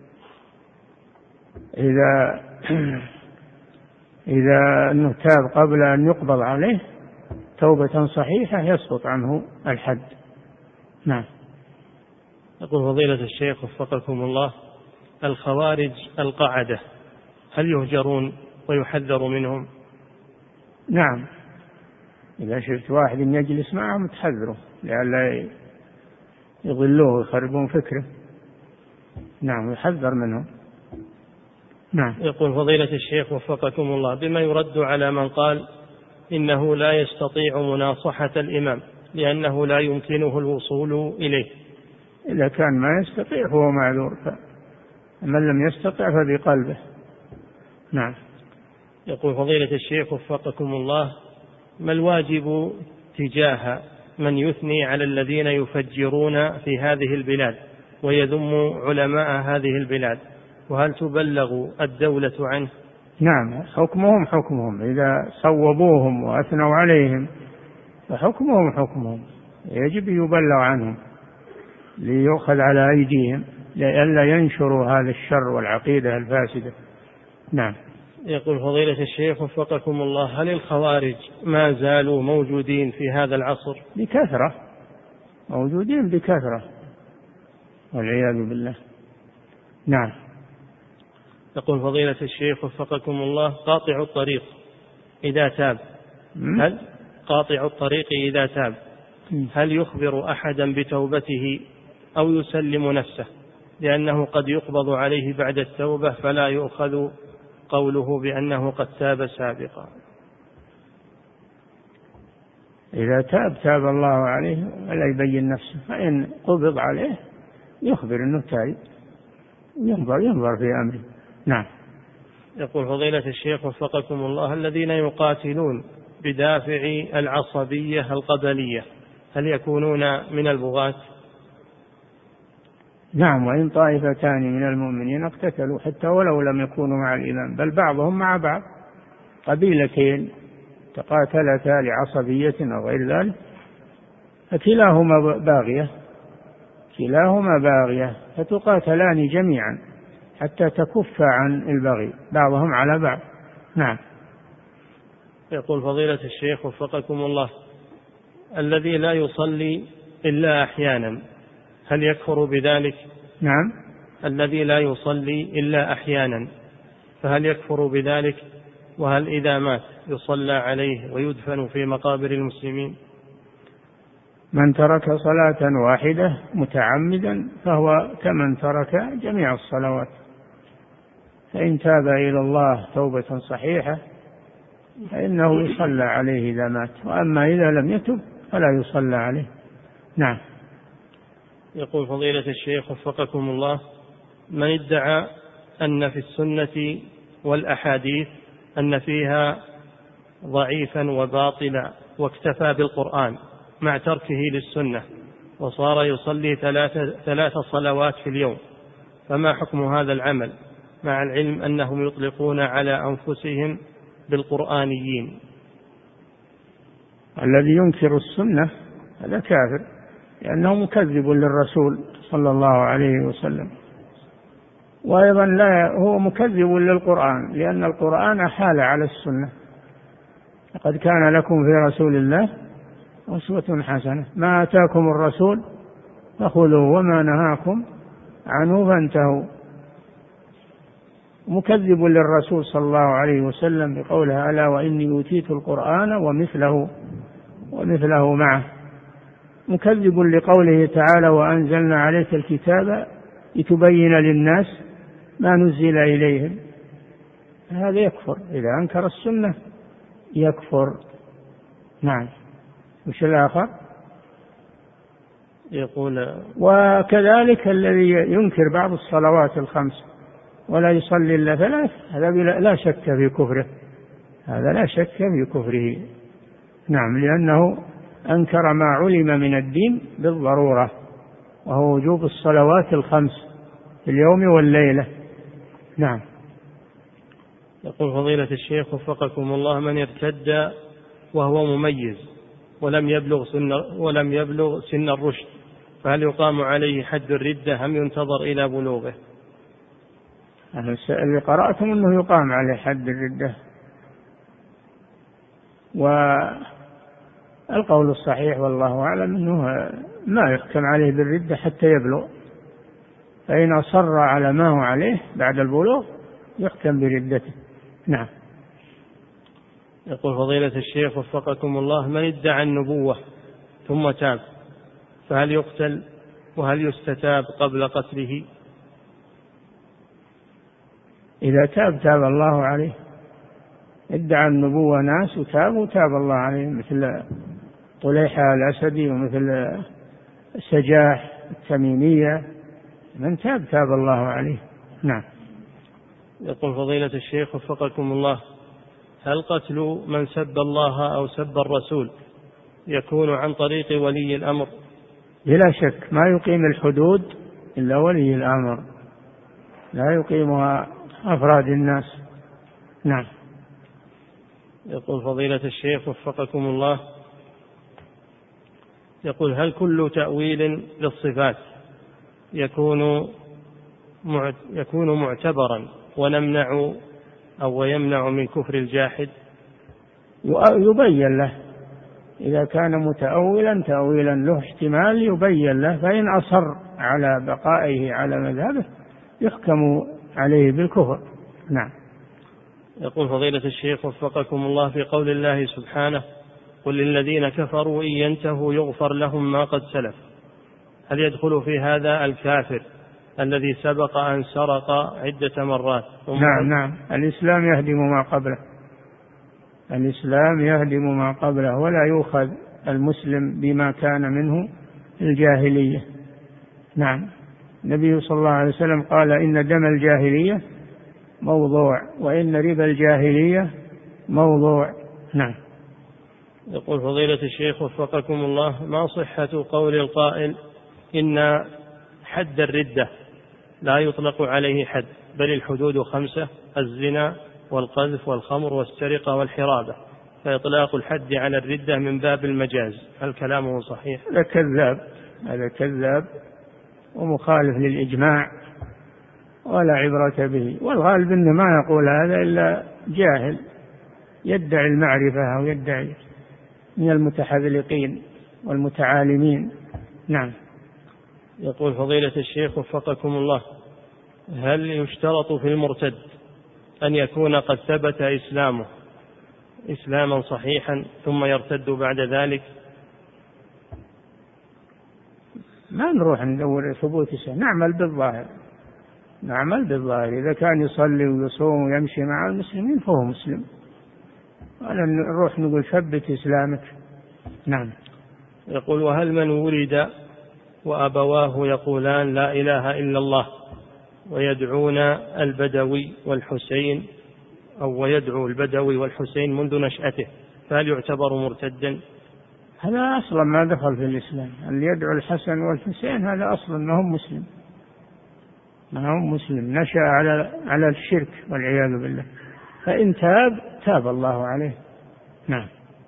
إذا أنه تاب قبل أن يقبض عليه توبة صحيحة يسقط عنه الحد. نعم. يقول فضيلة الشيخ وفقكم الله: الخوارج القعدة هل يهجرون ويحذر منهم؟ نعم، إذا شفت واحد يجلس معهم تحذره لئلا يضلوه ويخربون فكره. نعم، يحذر منهم. نعم. يقول فضيلة الشيخ وفقكم الله: بما يرد على من قال إنه لا يستطيع مناصحة الإمام لأنه لا يمكنه الوصول إليه؟ إذا كان ما يستطيع فهو معذور، من لم يستطع فبقلبه. نعم. يقول فضيلة الشيخ وفقكم الله: ما الواجب تجاه من يثني على الذين يفجرون في هذه البلاد ويذم علماء هذه البلاد، وهل تبلغ الدولة عنه؟ نعم، حكمهم إذا صوبوهم وأثنوا عليهم فحكمهم يجب يبلغ عنهم ليؤخذ على أيديهم لئلا ينشروا هذا الشر والعقيدة الفاسدة. نعم. يقول فضيلة الشيخ وفقكم الله: هل الخوارج ما زالوا موجودين في هذا العصر؟ بكثرة، موجودين بكثرة والعياذ بالله. نعم. يقول فضيلة الشيخ وفقكم الله: قاطع الطريق إذا تاب، هل قاطع الطريق إذا تاب هل يخبر أحدا بتوبته أو يسلم نفسه، لأنه قد يقبض عليه بعد التوبة فلا يؤخذ قوله بأنه قد تاب سابقا؟ إذا تاب الله عليه ولا يبين نفسه، فإن قبض عليه يخبر أنه تائب، ينظر في أمره. نعم. يقول فضيلة الشيخ وفقكم الله: الذين يقاتلون بدافع العصبية القبلية هل يكونون من البغاة؟ نعم، وإن طائفتان من المؤمنين اقتتلوا حتى ولو لم يكونوا مع الإمام، بل بعضهم مع بعض، قبيلتين تقاتلتا لعصبية أو غير ذلك فكلاهما باغية فتقاتلان جميعا حتى تكف عن البغي بعضهم على بعض. نعم. يقول فضيلة الشيخ وفقكم الله: الذي لا يصلي إلا أحيانا هل يكفر بذلك؟ نعم. الذي لا يصلي إلا أحيانا فهل يكفر بذلك؟ وهل إذا مات يصلى عليه ويدفن في مقابر المسلمين؟ من ترك صلاة واحدة متعمدا فهو كمن ترك جميع الصلوات، فإن تاب إلى الله توبة صحيحة فإنه يصلى عليه إذا مات، وأما إذا لم يتب فلا يصلى عليه. نعم. يقول فضيلة الشيخ وفقكم الله: من ادعى أن في السنة والأحاديث أن فيها ضعيفا وباطلا واكتفى بالقرآن مع تركه للسنة وصار يصلي 3 صلوات في اليوم، فما حكم هذا العمل مع العلم أنهم يطلقون على أنفسهم بالقرآنيين؟ الذي ينكر السنة هذا كافر، لأنه مكذب للرسول صلى الله عليه وسلم، وأيضا هو مكذب للقرآن، لأن القرآن حال على السنة. لقد كان لكم في رسول الله أسوة حسنة، ما آتاكم الرسول فخذوه وما نهاكم عنه فانتهوا. مكذب للرسول صلى الله عليه وسلم بقوله: ألا وإني أوتيت القرآن ومثله معه. مكذب لقوله تعالى: وأنزلنا عليك الكتاب لتبين للناس ما نزل إليهم. هذا يكفر، إذا أنكر السنة يكفر. نعم. وش الآخر؟ يقول: وكذلك الذي ينكر بعض الصلوات الخمس ولا يصلي إلا 3، هذا لا شك في كفره، هذا لا شك في كفره. نعم، لأنه أنكر ما علم من الدين بالضرورة، وهو وجوب الصلوات الخمس في اليوم والليلة. نعم. يقول فضيلة الشيخ وفقكم الله: من ارتد وهو مميز ولم يبلغ سن الرشد، فهل يقام عليه حد الردة أم ينتظر إلى بلوغه؟ اللي قرأتم أنه يقام عليه حد الردة، والقول الصحيح والله أعلم أنه ما يحكم عليه بالردة حتى يبلغ، فإن أصر على ما هو عليه بعد البلوغ يحكم بردته. نعم. يقول فضيلة الشيخ وفقكم الله: من ادعى النبوة ثم تاب فهل يقتل، وهل يستتاب قبل قتله؟ إذا تاب الله عليه. ادعى النبوة ناس وتاب الله عليه، مثل طليحة الأسدي ومثل سجاح التميمية، من تاب الله عليه. نعم. يقول فضيلة الشيخ وفقكم الله: هل قتل من سب الله أو سب الرسول يكون عن طريق ولي الأمر؟ بلا شك، ما يقيم الحدود إلا ولي الأمر، لا يقيمها أفراد الناس. نعم. يقول فضيلة الشيخ وفقكم الله: يقول: هل كل تأويل للصفات يكون معتبرا ويمنع من كفر الجاحد؟ يبين له، إذا كان متأولا تأويلا له احتمال يبين له، فإن أصر على بقائه على مذهبه يحكم عليه بالكفر. نعم. يقول فضيلة الشيخ وفقكم الله: في قول الله سبحانه: قل للذين كفروا إن ينتهوا يغفر لهم ما قد سلف، هل يدخل في هذا الكافر الذي سبق أن سرق عدة مرات؟ نعم. الإسلام يهدم ما قبله، ولا يؤخذ المسلم بما كان منه الجاهلية. نعم. النبي صلى الله عليه وسلم قال: إن دم الجاهلية موضوع، وإن ربا الجاهلية موضوع. نعم. يقول فضيلة الشيخ وفقكم الله: ما صحة قول القائل إن حد الردة لا يطلق عليه حد، بل الحدود 5: الزنا والقذف والخمر والسرقة والحرابة، فإطلاق الحد على الردة من باب المجاز، هل كلامه صحيح؟ هذا كذاب ومخالف للإجماع ولا عبرة به، والغالب أنه ما يقول هذا إلا جاهل يدعي المعرفة أو يدعي من المتحذلقين والمتعالمين. نعم. يقول فضيلة الشيخ وفقكم الله: هل يشترط في المرتد أن يكون قد ثبت إسلامه إسلاما صحيحا ثم يرتد بعد ذلك؟ ما نروح ندور ثبوت إسلام، نعمل بالظاهر. إذا كان يصلي ويصوم ويمشي مع المسلمين فهو مسلم، نروح نقول ثبت إسلامك. نعم. يقول: وهل من ولد وأبواه يقولان لا إله إلا الله ويدعون البدوي والحسين ويدعو البدوي والحسين منذ نشأته فهل يعتبر مرتدا؟ هذا أصلا ما دخل في الإسلام. اللي يدعو الحسن والحسين هذا أصلا ما هم مسلم، نشأ على الشرك والعياذ بالله، فإن تاب الله عليه. نعم.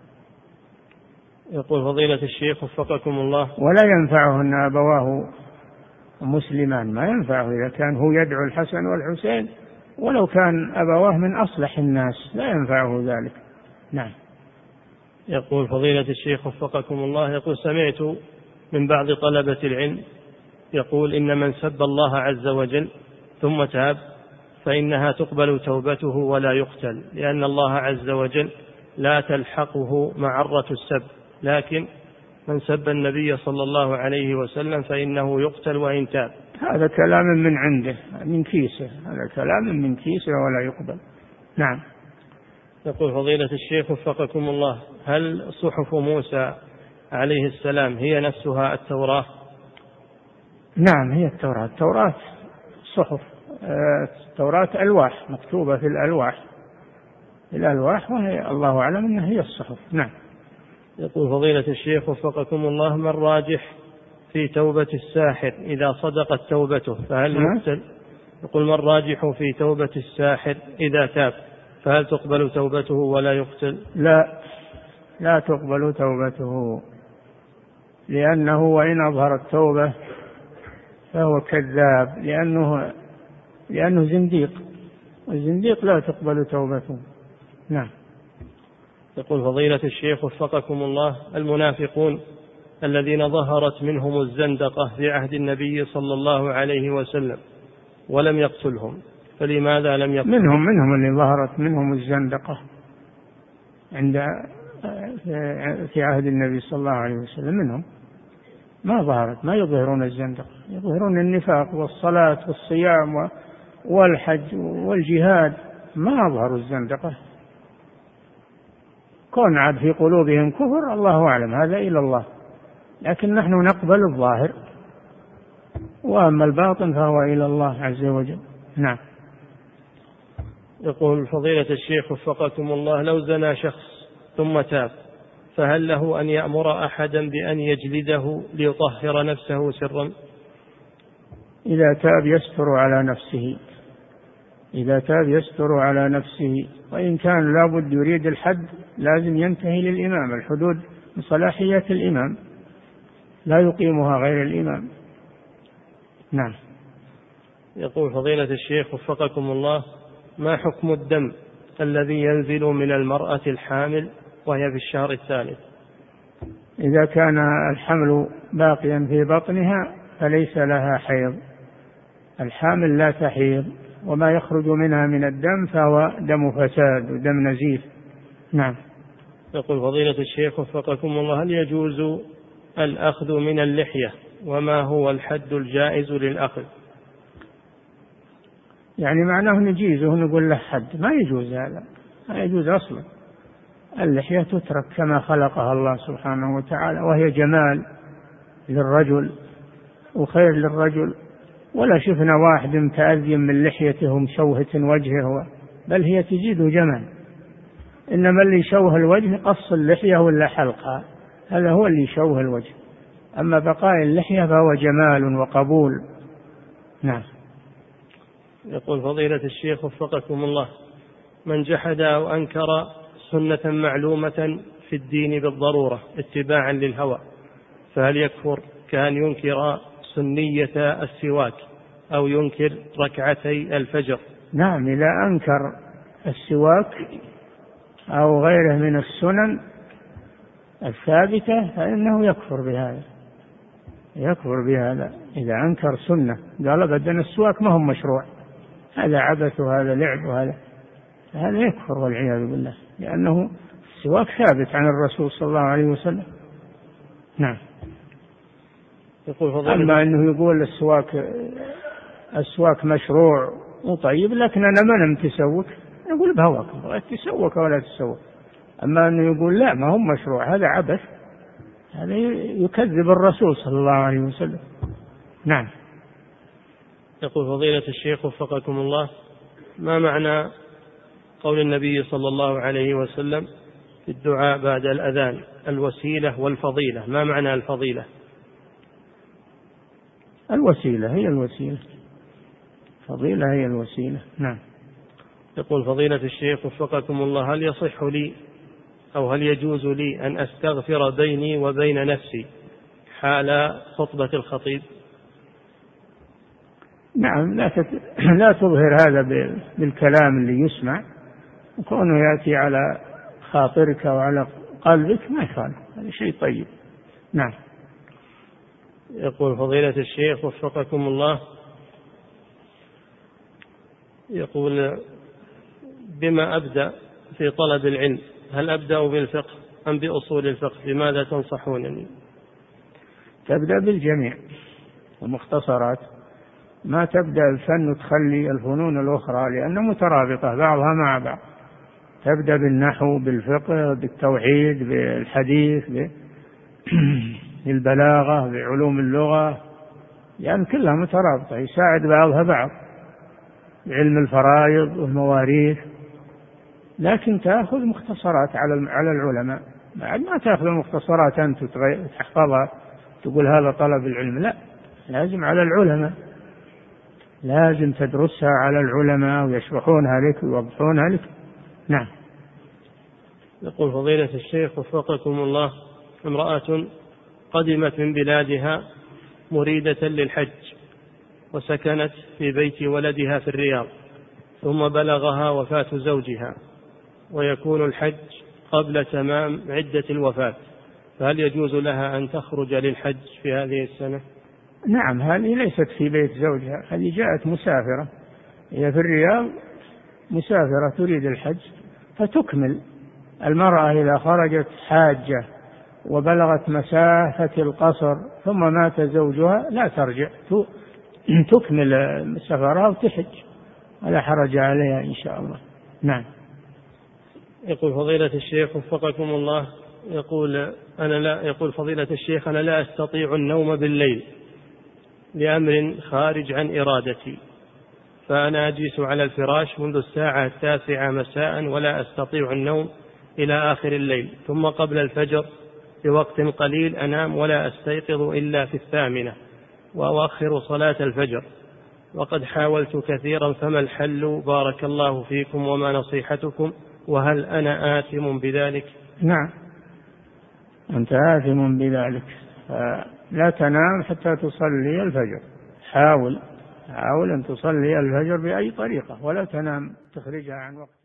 يقول: فضيلة الشيخ وفقكم الله، ولا ينفعه أن أبواه مسلمان، ما ينفعه إذا كان هو يدعو الحسن والحسين ولو كان أبواه من أصلح الناس، لا ينفعه ذلك. نعم. يقول: فضيلة الشيخ وفقكم الله، يقول: سمعت من بعض طلبة العلم يقول إن من سب الله عز وجل ثم تاب فإنها تقبل توبته ولا يقتل، لأن الله عز وجل لا تلحقه معرة السب، لكن من سب النبي صلى الله عليه وسلم فإنه يقتل وإن تاب. هذا كلام من عنده، من كيسه، هذا كلام من كيسه ولا يقبل. نعم. يقول: فضيلة الشيخ وفقكم الله، هل صحف موسى عليه السلام هي نفسها التوراة؟ نعم، هي التوراة صحف، التوراة ألواح مكتوبة في الألواح، وهي الله أعلم أنها هي الصحف. نعم. يقول: فضيلة الشيخ وفقكم الله، ما الراجح في توبة الساحر إذا صدقت توبته فهل يقتل؟ يقول: ما الراجح في توبة الساحر إذا تاب فهل تقبل توبته ولا يقتل؟ لا تقبل توبته، لأنه وإن أظهر التوبة فهو كذاب، لأنه زنديق، والزنديق لا تقبل توبته. نعم. يقول: فضيلة الشيخ وفقكم الله، المنافقون الذين ظهرت منهم الزندقة في عهد النبي صلى الله عليه وسلم ولم يقتلهم، فلماذا لم يقتلهم؟ منهم اللي ظهرت منهم الزندقة في عهد النبي صلى الله عليه وسلم، منهم ما ظهرت، ما يظهرون الزندقة، يظهرون النفاق والصلاة والصيام والحج والجهاد، ما أظهروا الزندقة. كون عاد في قلوبهم كفر الله أعلم، هذا إلى الله، لكن نحن نقبل الظاهر، وأما الباطن فهو إلى الله عز وجل. نعم. يقول: فضيلة الشيخ وفقكم الله، لو زنى شخص ثم تاب فهل له أن يأمر أحدا بأن يجلده ليطهر نفسه سرا؟ إذا تاب يستر على نفسه، وإن كان لابد يريد الحد لازم ينتهي للإمام، الحدود بصلاحية الإمام لا يقيمها غير الإمام. نعم. يقول: فضيلة الشيخ وفقكم الله، ما حكم الدم الذي ينزل من المرأة الحامل وهي في الشهر الثالث؟ إذا كان الحمل باقيا في بطنها فليس لها حيض، الحامل لا تحيض، وما يخرج منها من الدم فهو دم فساد ودم نزيف. نعم. يقول: فضيلة الشيخ وفقكم الله، هل يجوز الأخذ من اللحية، وما هو الحد الجائز للأخذ؟ يعني معناه نجيزه نقول له حد، ما يجوز، هذا ما يجوز أصلا. اللحية تترك كما خلقها الله سبحانه وتعالى، وهي جمال للرجل وخير للرجل، ولا شفنا واحد متأذي من لحيته مشوهة وجهه، بل هي تزيد جمال. إنما اللي يشوه الوجه قص اللحية ولا حلقها، هذا هو اللي يشوه الوجه، أما بقاء اللحية فهو جمال وقبول. نعم. يقول: فضيلة الشيخ وفقكم الله، من جحد أو أنكر سنة معلومة في الدين بالضرورة اتباعا للهوى فهل يكفر، كأن ينكر سنية السواك أو ينكر ركعتي الفجر؟ نعم، إذا أنكر السواك أو غيره من السنن الثابتة فإنه يكفر بهذا إذا أنكر سنة، قال أبدا السواك ما هو مشروع، هذا عبث وهذا لعب هذا يكفر والعياذ بالله، لأنه السواك ثابت عن الرسول صلى الله عليه وسلم. نعم. أما أنه يقول السواك مشروع وطيب، لكن أنا ما نم تسوك، نقول بهواك تسوك ولا تسوك، أما أنه يقول لا ما هو مشروع هذا عبث، هذا يكذب الرسول صلى الله عليه وسلم. نعم. يقول فضيلة الشيخ وفقكم الله: ما معنى قول النبي صلى الله عليه وسلم في الدعاء بعد الأذان الوسيلة والفضيلة؟ ما معنى الفضيلة؟ الوسيلة هي الوسيلة، فضيلة هي الوسيلة. نعم. يقول فضيلة الشيخ وفقكم الله: هل يصح لي أو هل يجوز لي أن أستغفر بيني وبين نفسي حال خطبة الخطيب؟ نعم، لا تظهر هذا بالكلام اللي يسمع، وكونه يأتي على خاطرك وعلى قلبك ما يخالف، هذا شيء طيب. نعم. يقول فضيلة الشيخ وفقكم الله: يقول بما أبدأ في طلب العلم؟ هل أبدأ بالفقه أم بأصول الفقه؟ بماذا تنصحونني؟ تبدأ بالجميع المختصرات، ما تبدأ الفن وتخلي الفنون الأخرى لأنها مترابطة بعضها مع بعض. تبدأ بالنحو، بالفقه، بالتوحيد، بالحديث، بالبلاغة، بعلوم اللغة، يعني كلها مترابطة يساعد بعضها بعض، بعلم الفرائض والمواريث. لكن تأخذ مختصرات على العلماء، بعد ما تأخذ المختصرات أنت تحفظها تقول هذا طلب العلم، لا، لازم على العلماء، لازم تدرسها على العلماء ويشرحونها لك ويوضحونها لك. نعم. يقول فضيلة الشيخ وفقكم الله: امرأة قدمت من بلادها مريدة للحج وسكنت في بيت ولدها في الرياض، ثم بلغها وفاة زوجها ويكون الحج قبل تمام عدة الوفاة، فهل يجوز لها أن تخرج للحج في هذه السنة؟ نعم، هذه ليست في بيت زوجها، هذه جاءت مسافرة، هي في الرياض مسافرة تريد الحج فتكمل. المرأة إذا خرجت حاجة وبلغت مسافة القصر ثم مات زوجها لا ترجع، تكمل سفرها وتحج، ولا حرج عليها إن شاء الله. نعم. يقول فضيلة الشيخ وفقكم الله: يقول فضيلة الشيخ: أنا لا أستطيع النوم بالليل لأمر خارج عن إرادتي، فأنا أجلس على الفراش منذ الساعة 9 مساء ولا أستطيع النوم إلى آخر الليل، ثم قبل الفجر بوقت قليل أنام ولا أستيقظ إلا في 8 وأؤخر صلاة الفجر، وقد حاولت كثيرا، فما الحل بارك الله فيكم وما نصيحتكم، وهل أنا آثم بذلك؟ نعم، أنت آثم بذلك، لا تنام حتى تصلي الفجر، حاول أن تصلي الفجر بأي طريقة، ولا تنام تخرجها عن وقت.